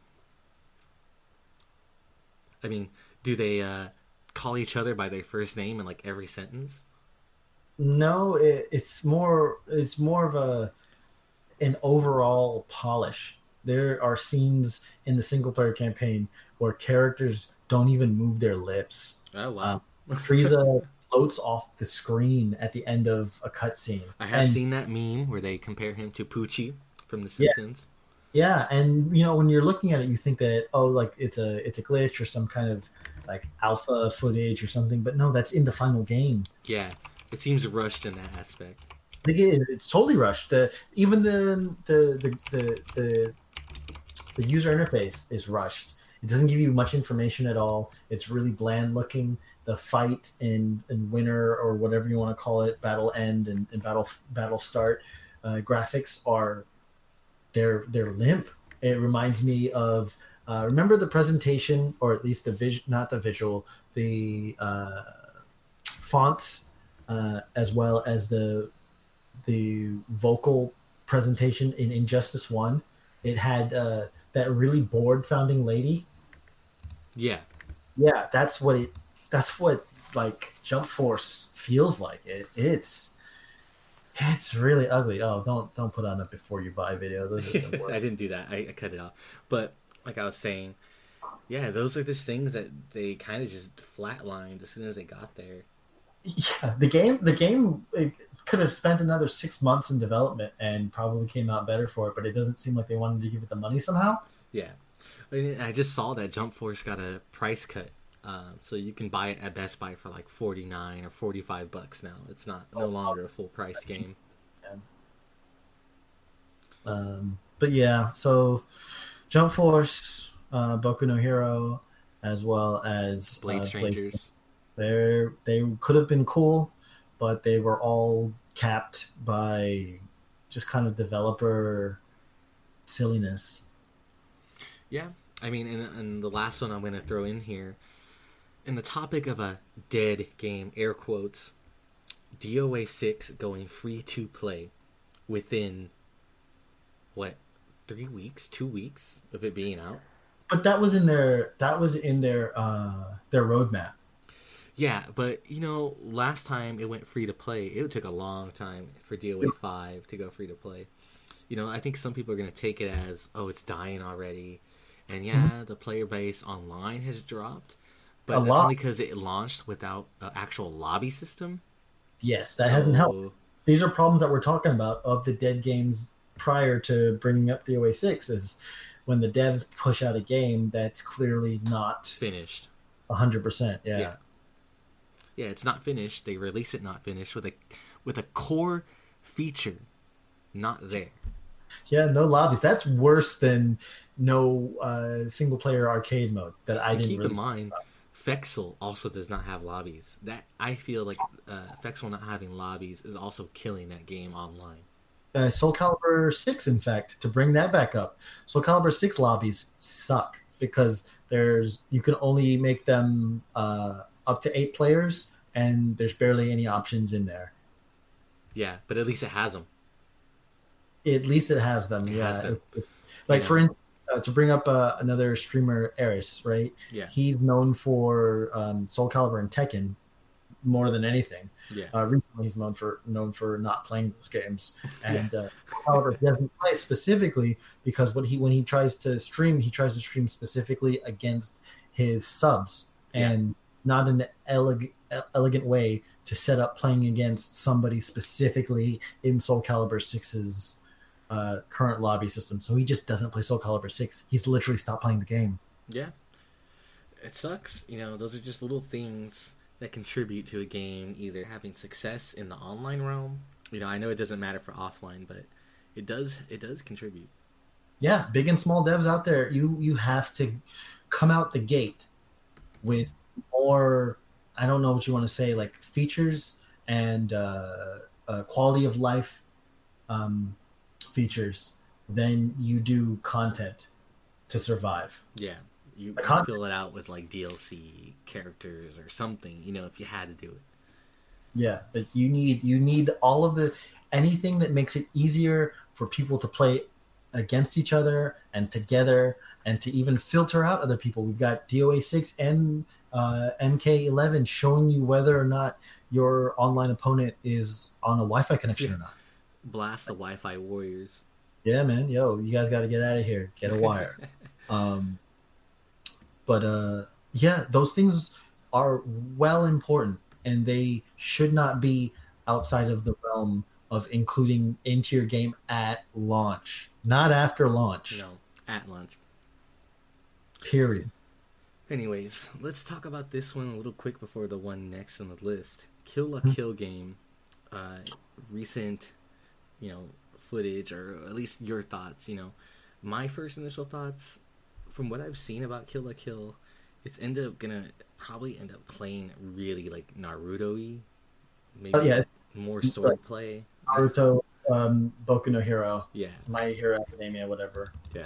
I mean, do they call each other by their first name in like every sentence? No, it's more. It's more of an overall polish. There are scenes in the single player campaign where characters don't even move their lips. Oh wow. Frieza floats off the screen at the end of a cutscene. I have seen that meme where they compare him to Poochie from The Simpsons. Yeah, and when you're looking at it, you think that like it's a glitch or some kind of like alpha footage or something, but no, that's in the final game. Yeah, it seems rushed in that aspect. It's totally rushed. Even the user interface is rushed. It doesn't give you much information at all. It's really bland looking. The fight in winter or whatever you want to call it, battle end and battle start graphics are they're limp. It reminds me of remember the presentation, or at least not the visual, the fonts as well as the vocal presentation in Injustice 1. It had that really bored sounding lady. Yeah. Yeah, that's what like Jump Force feels like. It's really ugly. Oh, don't put on a before you buy video. Those are the worst. I didn't do that. I cut it off. But like I was saying, yeah, those are just things that they kind of just flatlined as soon as they got there. Yeah, the game could have spent another 6 months in development and probably came out better for it, but it doesn't seem like they wanted to give it the money somehow. Yeah, I just saw that Jump Force got a price cut, so you can buy it at Best Buy for like $49 or $45 now. It's no longer a full price game. But yeah, so Jump Force, Boku no Hero, as well as Blade Strangers. They could have been cool, but they were all capped by just kind of developer silliness. Yeah, I mean, and the last one I'm going to throw in here, in the topic of a dead game, air quotes, DOA 6 going free to play within, 3 weeks, 2 weeks of it being out? But that was in their roadmap. Yeah, but last time it went free to play, it took a long time for DOA 5 to go free to play. I think some people are going to take it as, oh, it's dying already. And yeah, the player base online has dropped, but that's only because it launched without an actual lobby system. Yes, that hasn't helped. These are problems that we're talking about of the dead games prior to bringing up DOA 6 is when the devs push out a game that's clearly not finished 100%. Yeah, it's not finished. They release it not finished with a core feature not there. Yeah, no lobbies. That's worse than no single player arcade mode that I didn't. Keep in mind, Fexel also does not have lobbies. That I feel like Fexel not having lobbies is also killing that game online. Soul Calibur 6, in fact, to bring that back up, Soul Calibur 6 lobbies suck because you can only make them up to 8 players, and there's barely any options in there. Yeah, but at least it has them. At least it has them. For instance, to bring up another streamer, Eris, right? Yeah. He's known for Soul Calibur and Tekken more than anything. Yeah. Recently, he's known for not playing those games, and Calibur he doesn't play specifically because when he tries to stream specifically against his subs and not in an elegant way to set up playing against somebody specifically in Soul Calibur 6's current lobby system. So he just doesn't play Soul Calibur 6. He's literally stopped playing the game. Yeah. It sucks. Those are just little things that contribute to a game either having success in the online realm. I know it doesn't matter for offline, but it does contribute. Yeah, big and small devs out there, you have to come out the gate with more, I don't know what you want to say, like features and quality of life um, features than you do content to survive. Yeah, you Content, fill it out with like DLC characters or something, if you had to do it. yeah, but you need all of the anything that makes it easier for people to play against each other and together and to even filter out other people. We've got DOA 6 and MK11 showing you whether or not your online opponent is on a Wi-Fi connection or not. Blast the Wi-Fi warriors. Yeah, man. Yo, you guys got to get out of here. Get a wire. But yeah, those things are well important, and they should not be outside of the realm of including into your game at launch, not after launch. No, at launch. Period. Anyways, let's talk about this one a little quick before the one next on the list. Kill la Kill game. Recent, footage, or at least your thoughts. My first initial thoughts, from what I've seen about Kill la Kill, it's probably end up playing really like Naruto-y. Maybe more swordplay. Naruto, Boku no Hero. Yeah. My Hero Academia, whatever. Yeah.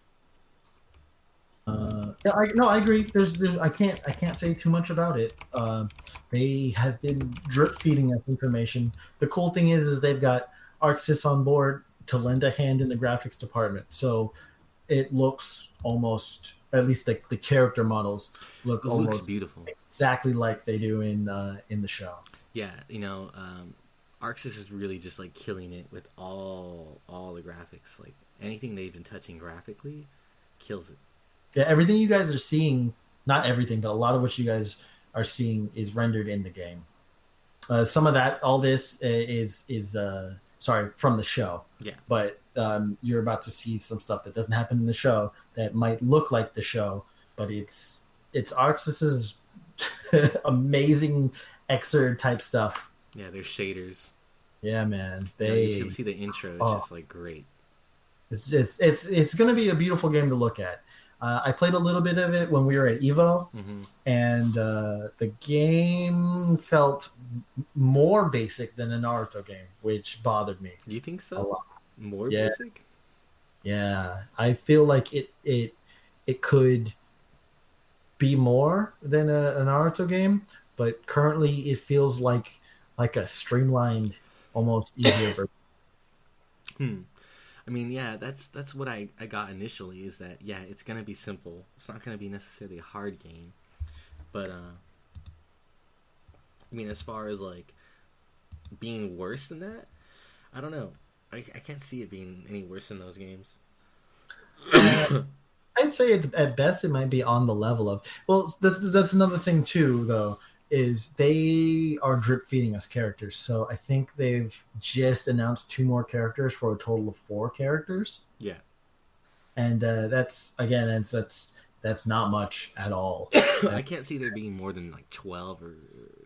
I agree. I can't say too much about it. They have been drip feeding us information. The cool thing is they've got ArcSys on board to lend a hand in the graphics department. So it looks almost, at least the character models look almost beautiful, exactly like they do in the show. Yeah, ArcSys is really just like killing it with all the graphics. Like anything they've been touching graphically, kills it. Yeah, everything you guys are seeing, not everything, but a lot of what you guys are seeing is rendered in the game. Some of that, all this is from the show. Yeah. But you're about to see some stuff that doesn't happen in the show that might look like the show, but it's ArcSys's amazing Xrd type stuff. Yeah, there's shaders. Yeah, man. You can see the intro. It's just like great. It's going to be a beautiful game to look at. I played a little bit of it when we were at Evo, and the game felt more basic than a Naruto game, which bothered me. You think so? More basic? Yeah, I feel like it could be more than a Naruto game, but currently it feels like a streamlined, almost easier version. I mean, yeah, that's what I got initially, is that, yeah, it's going to be simple. It's not going to be necessarily a hard game. But, I mean, as far as, like, being worse than that, I don't know. I can't see it being any worse than those games. I'd say at best it might be on the level of... Well, that's another thing, too, though, is they are drip feeding us characters. So I think they've just announced 2 more characters for a total of 4 characters. Yeah. And that's not much at all. I can't see there being more than like 12 or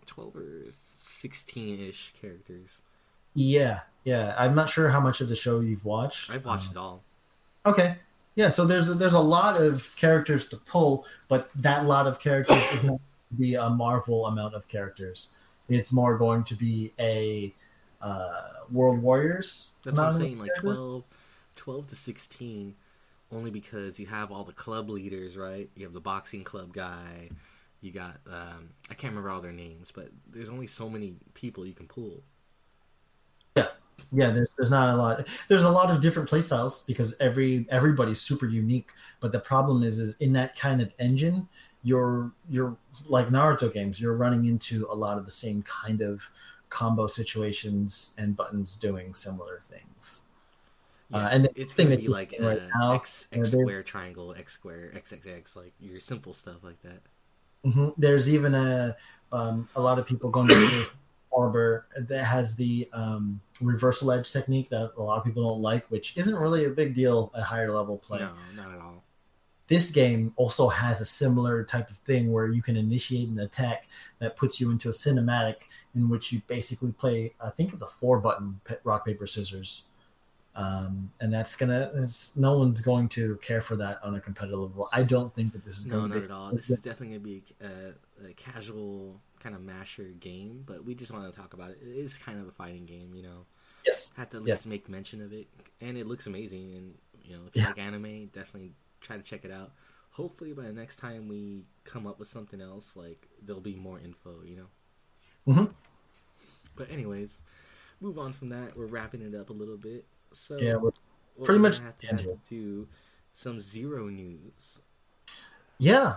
16-ish characters. Yeah. I'm not sure how much of the show you've watched. I've watched it all. Okay. Yeah, so there's a lot of characters to pull, but that lot of characters is not be a Marvel amount of characters. It's more going to be a World Warriors. That's what I'm saying, like 12 to 16, only because you have all the club leaders, right? You have the boxing club guy. You got I can't remember all their names, but there's only so many people you can pull. Yeah. There's not a lot. There's a lot of different playstyles because everybody's super unique. But the problem is in that kind of engine, you're like Naruto games, you're running into a lot of the same kind of combo situations and buttons doing similar things. Yeah, and it's going to be like X square triangle, X square, XXX, like your simple stuff like that. Mm-hmm. There's even a lot of people going to this Arbor that has the reversal edge technique that a lot of people don't like, which isn't really a big deal at higher level play. No, not at all. This game also has a similar type of thing where you can initiate an attack that puts you into a cinematic in which you basically play, I think it's a 4-button rock, paper, scissors. And no one's going to care for that on a competitive level. I don't think that this is going to be. No, not at all. This is definitely going to be a casual kind of masher game, but we just want to talk about it. It is kind of a fighting game, you know. Yes. Had to at least make mention of it, and it looks amazing. And you know, if you like anime, definitely try to check it out. Hopefully, by the next time we come up with something else, like there'll be more info, you know. Mm-hmm. But anyways, move on from that. We're wrapping it up a little bit. So yeah, we're pretty much have to do some Zero news. Yeah,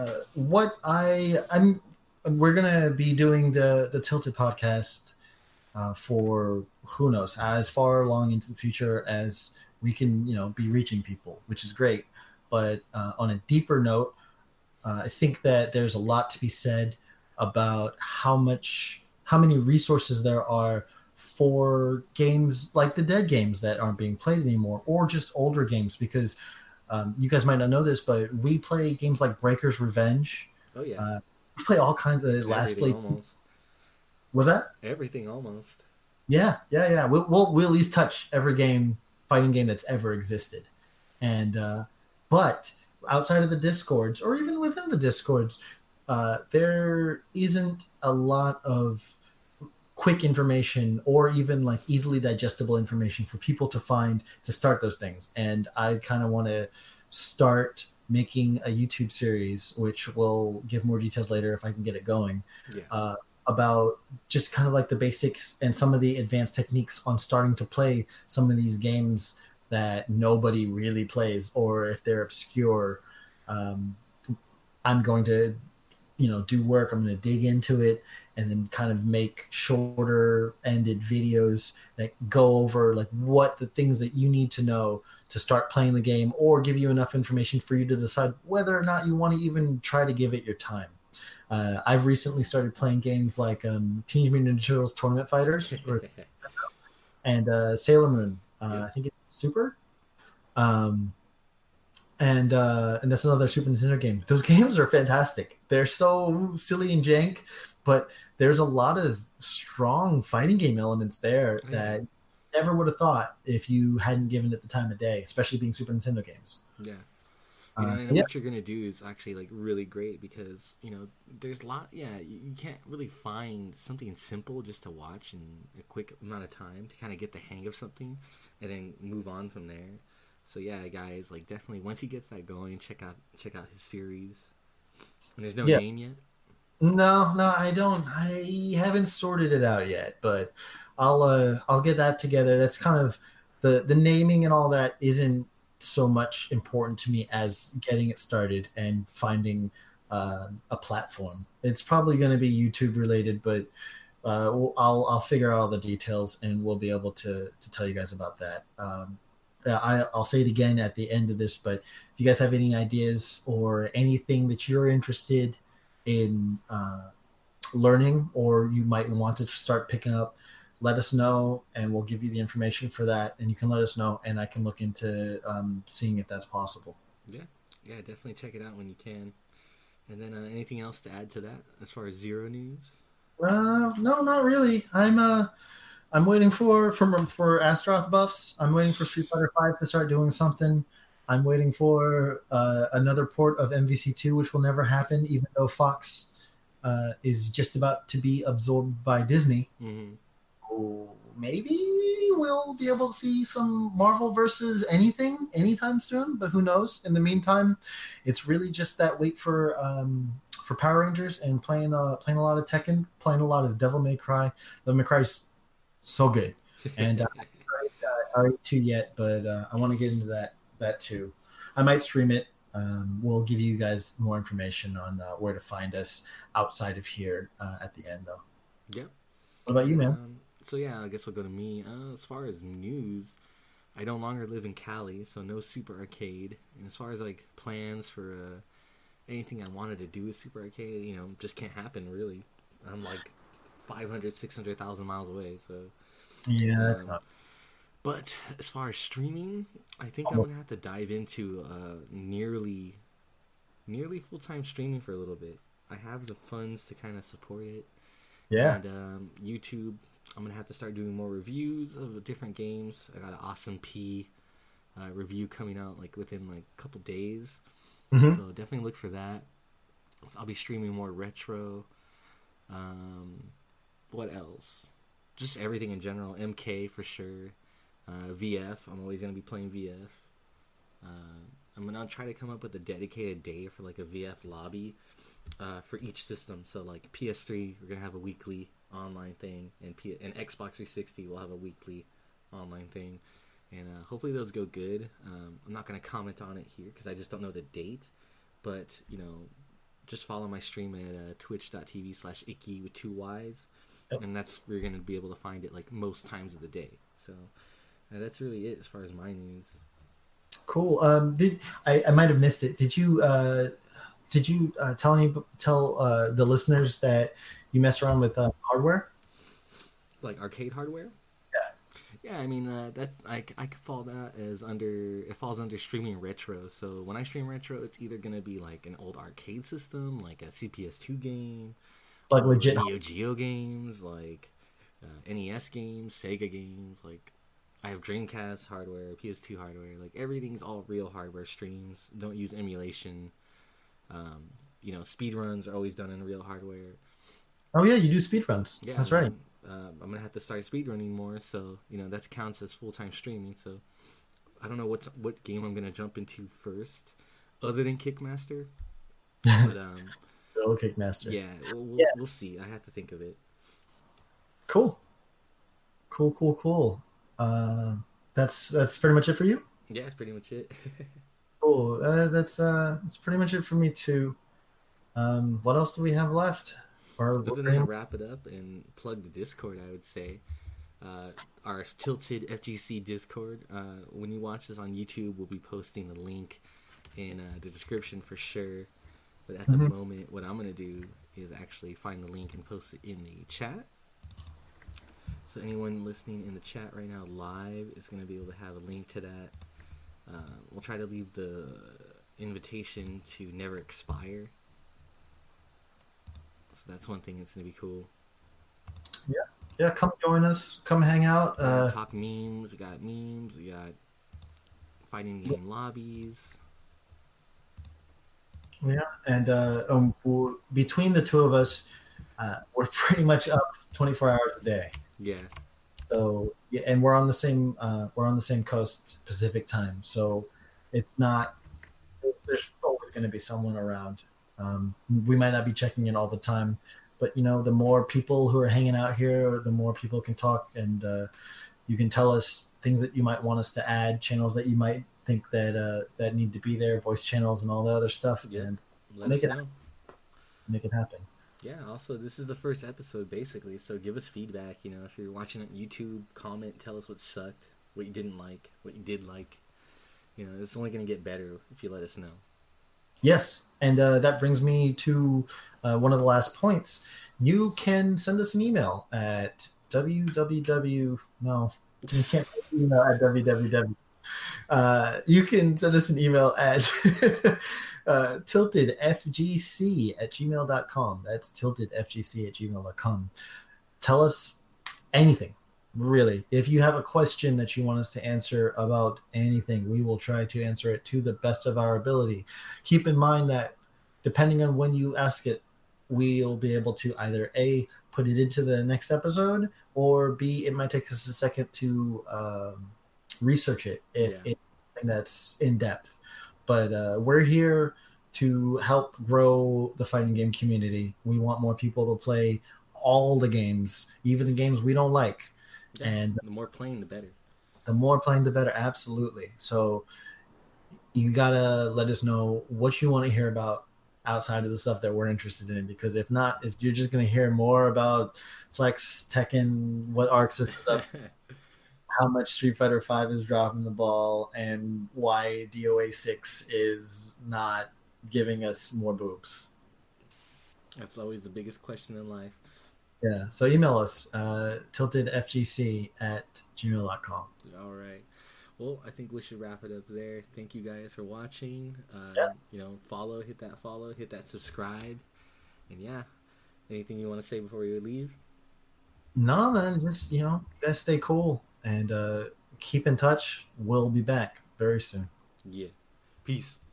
we're gonna be doing the Tilted podcast for who knows as far along into the future as we can, you know, be reaching people, which is great. But on a deeper note, I think that there's a lot to be said about how many resources there are for games like the dead games that aren't being played anymore, or just older games. Because you guys might not know this, but we play games like Breaker's Revenge. Oh yeah, we play all kinds of last play. Almost. Was that everything almost? Yeah. We'll at least touch every fighting game that's ever existed, and but outside of the Discords, or even within the Discords, there isn't a lot of quick information or even like easily digestible information for people to find to start those things. And I kind of want to start making a YouTube series, which will give more details later if I can get it going, about just kind of like the basics and some of the advanced techniques on starting to play some of these games that nobody really plays, or if they're obscure. I'm going to, you know, do work. I'm going to dig into it and then kind of make shorter ended videos that go over like what the things that you need to know to start playing the game, or give you enough information for you to decide whether or not you want to even try to give it your time. I've recently started playing games like Teenage Mutant Ninja Turtles Tournament Fighters and Sailor Moon. I think it's Super. And that's another Super Nintendo game. Those games are fantastic. They're so silly and jank, but there's a lot of strong fighting game elements there that you never would have thought if you hadn't given it the time of day, especially being Super Nintendo games. Yeah. You know, and what you're going to do is actually like really great, because, you know, there's a lot, you can't really find something simple just to watch in a quick amount of time to kind of get the hang of something and then move on from there. So yeah, guys, like definitely once he gets that going, check out his series. And there's no name yet? No, I don't. I haven't sorted it out yet, but I'll get that together. That's kind of the naming and all that isn't so much important to me as getting it started and finding a platform. It's probably going to be YouTube related, but I'll figure out all the details and we'll be able to tell you guys about that. I'll say it again at the end of this, but if you guys have any ideas or anything that you're interested in learning, or you might want to start picking up, let us know and we'll give you the information for that, and you can let us know and I can look into seeing if that's possible. Yeah, definitely check it out when you can. And then anything else to add to that as far as Zero news? No, not really. I'm waiting for Astaroth buffs. I'm waiting for Street Fighter V to start doing something. I'm waiting for another port of MVC2, which will never happen, even though Fox is just about to be absorbed by Disney. Mm-hmm. So maybe we'll be able to see some Marvel versus anything anytime soon, but who knows? In the meantime, it's really just that wait for Power Rangers and playing a lot of Tekken, playing a lot of Devil May Cry. Devil May Cry's so good, and I haven't RE2 yet, but I want to get into that too. I might stream it. We'll give you guys more information on where to find us outside of here at the end, though. Yep. What about you, man? So yeah, I guess we'll go to me. As far as news, I no longer live in Cali, so no Super Arcade. And as far as like plans for anything I wanted to do with Super Arcade, you know, just can't happen really. I'm like 600,000 miles away, so yeah, that's not. But as far as streaming, I think I'm gonna have to dive into nearly full-time streaming for a little bit. I have the funds to kind of support it. Yeah. And YouTube, I'm gonna have to start doing more reviews of different games. I got an Awesome P review coming out like within like a couple days, so definitely look for that. So I'll be streaming more retro. What else? Just everything in general. MK for sure. VF. I'm always gonna be playing VF. I'm gonna try to come up with a dedicated day for like a VF lobby for each system. So like PS3, we're gonna have a weekly online thing, and Xbox 360 will have a weekly online thing, and hopefully those go good. I'm not gonna comment on it here because I just don't know the date, but you know, just follow my stream at twitch.tv/icky with 2 Y's, and that's where you're gonna be able to find it like most times of the day. So that's really it as far as my news. Cool. I might have missed it. Did you tell the listeners that you mess around with hardware, like arcade hardware? Yeah. I mean that I could fall that as it falls under streaming retro. So when I stream retro, it's either gonna be like an old arcade system, like a CPS2 game, like legit Neo Geo games, like NES games, Sega games, like. I have Dreamcast hardware, PS2 hardware, like everything's all real hardware streams. Don't use emulation. You know, speed runs are always done in real hardware. Oh yeah, you do speed runs. Yeah, that's right. I'm gonna have to start speed running more, so you know that counts as full-time streaming. So I don't know what game I'm gonna jump into first, other than Kickmaster. But Kickmaster. Yeah, we'll see. I have to think of it. Cool. That's pretty much it for you? Yeah, that's pretty much it. Cool. That's pretty much it for me too. What else do we have left? Other than to wrap it up and plug the Discord, I would say our Tilted FGC Discord. When you watch this on YouTube, we'll be posting the link in the description for sure. But at the moment, what I'm gonna do is actually find the link and post it in the chat. So anyone listening in the chat right now live is going to be able to have a link to that. We'll try to leave the invitation to never expire. So that's one thing that's going to be cool. Yeah, come join us. Come hang out. Talk memes. We got memes. We got fighting game lobbies. Yeah, and between the two of us, we're pretty much up 24 hours a day. Yeah. So yeah, and we're on the same coast, Pacific time. So it's not. There's always going to be someone around. We might not be checking in all the time, but you know, the more people who are hanging out here, the more people can talk, and you can tell us things that you might want us to add, channels that you might think that need to be there, voice channels, and all the other stuff. Yeah. And Make it happen. Yeah, also, this is the first episode, basically, so give us feedback. You know, if you're watching on YouTube, comment, tell us what sucked, what you didn't like, what you did like. You know, it's only going to get better if you let us know. Yes, and that brings me to one of the last points. You can send us an email at www. No, you can't send an email at www. You can send us an email at tiltedfgc@gmail.com. That's tiltedfgc@gmail.com. Tell us anything, really. If you have a question that you want us to answer about anything, we will try to answer it to the best of our ability. Keep in mind that depending on when you ask it, we'll be able to either A, put it into the next episode, or B, it might take us a second to research it if it's something that's in depth. But we're here to help grow the fighting game community. We want more people to play all the games, even the games we don't like. Yeah, and the more playing, the better. The more playing, the better. Absolutely. So you gotta let us know what you want to hear about outside of the stuff that we're interested in, because if not, you're just gonna hear more about Flex, Tekken, what Arc System's up, how much Street Fighter V is dropping the ball, and why DOA 6 is not giving us more boobs. That's always the biggest question in life. Yeah, so email us, tiltedfgc@gmail.com. All right. Well, I think we should wrap it up there. Thank you guys for watching. You know, hit that subscribe. And yeah, anything you want to say before we leave? No, man, just you guys stay cool and keep in touch. We'll be back very soon. Yeah. Peace.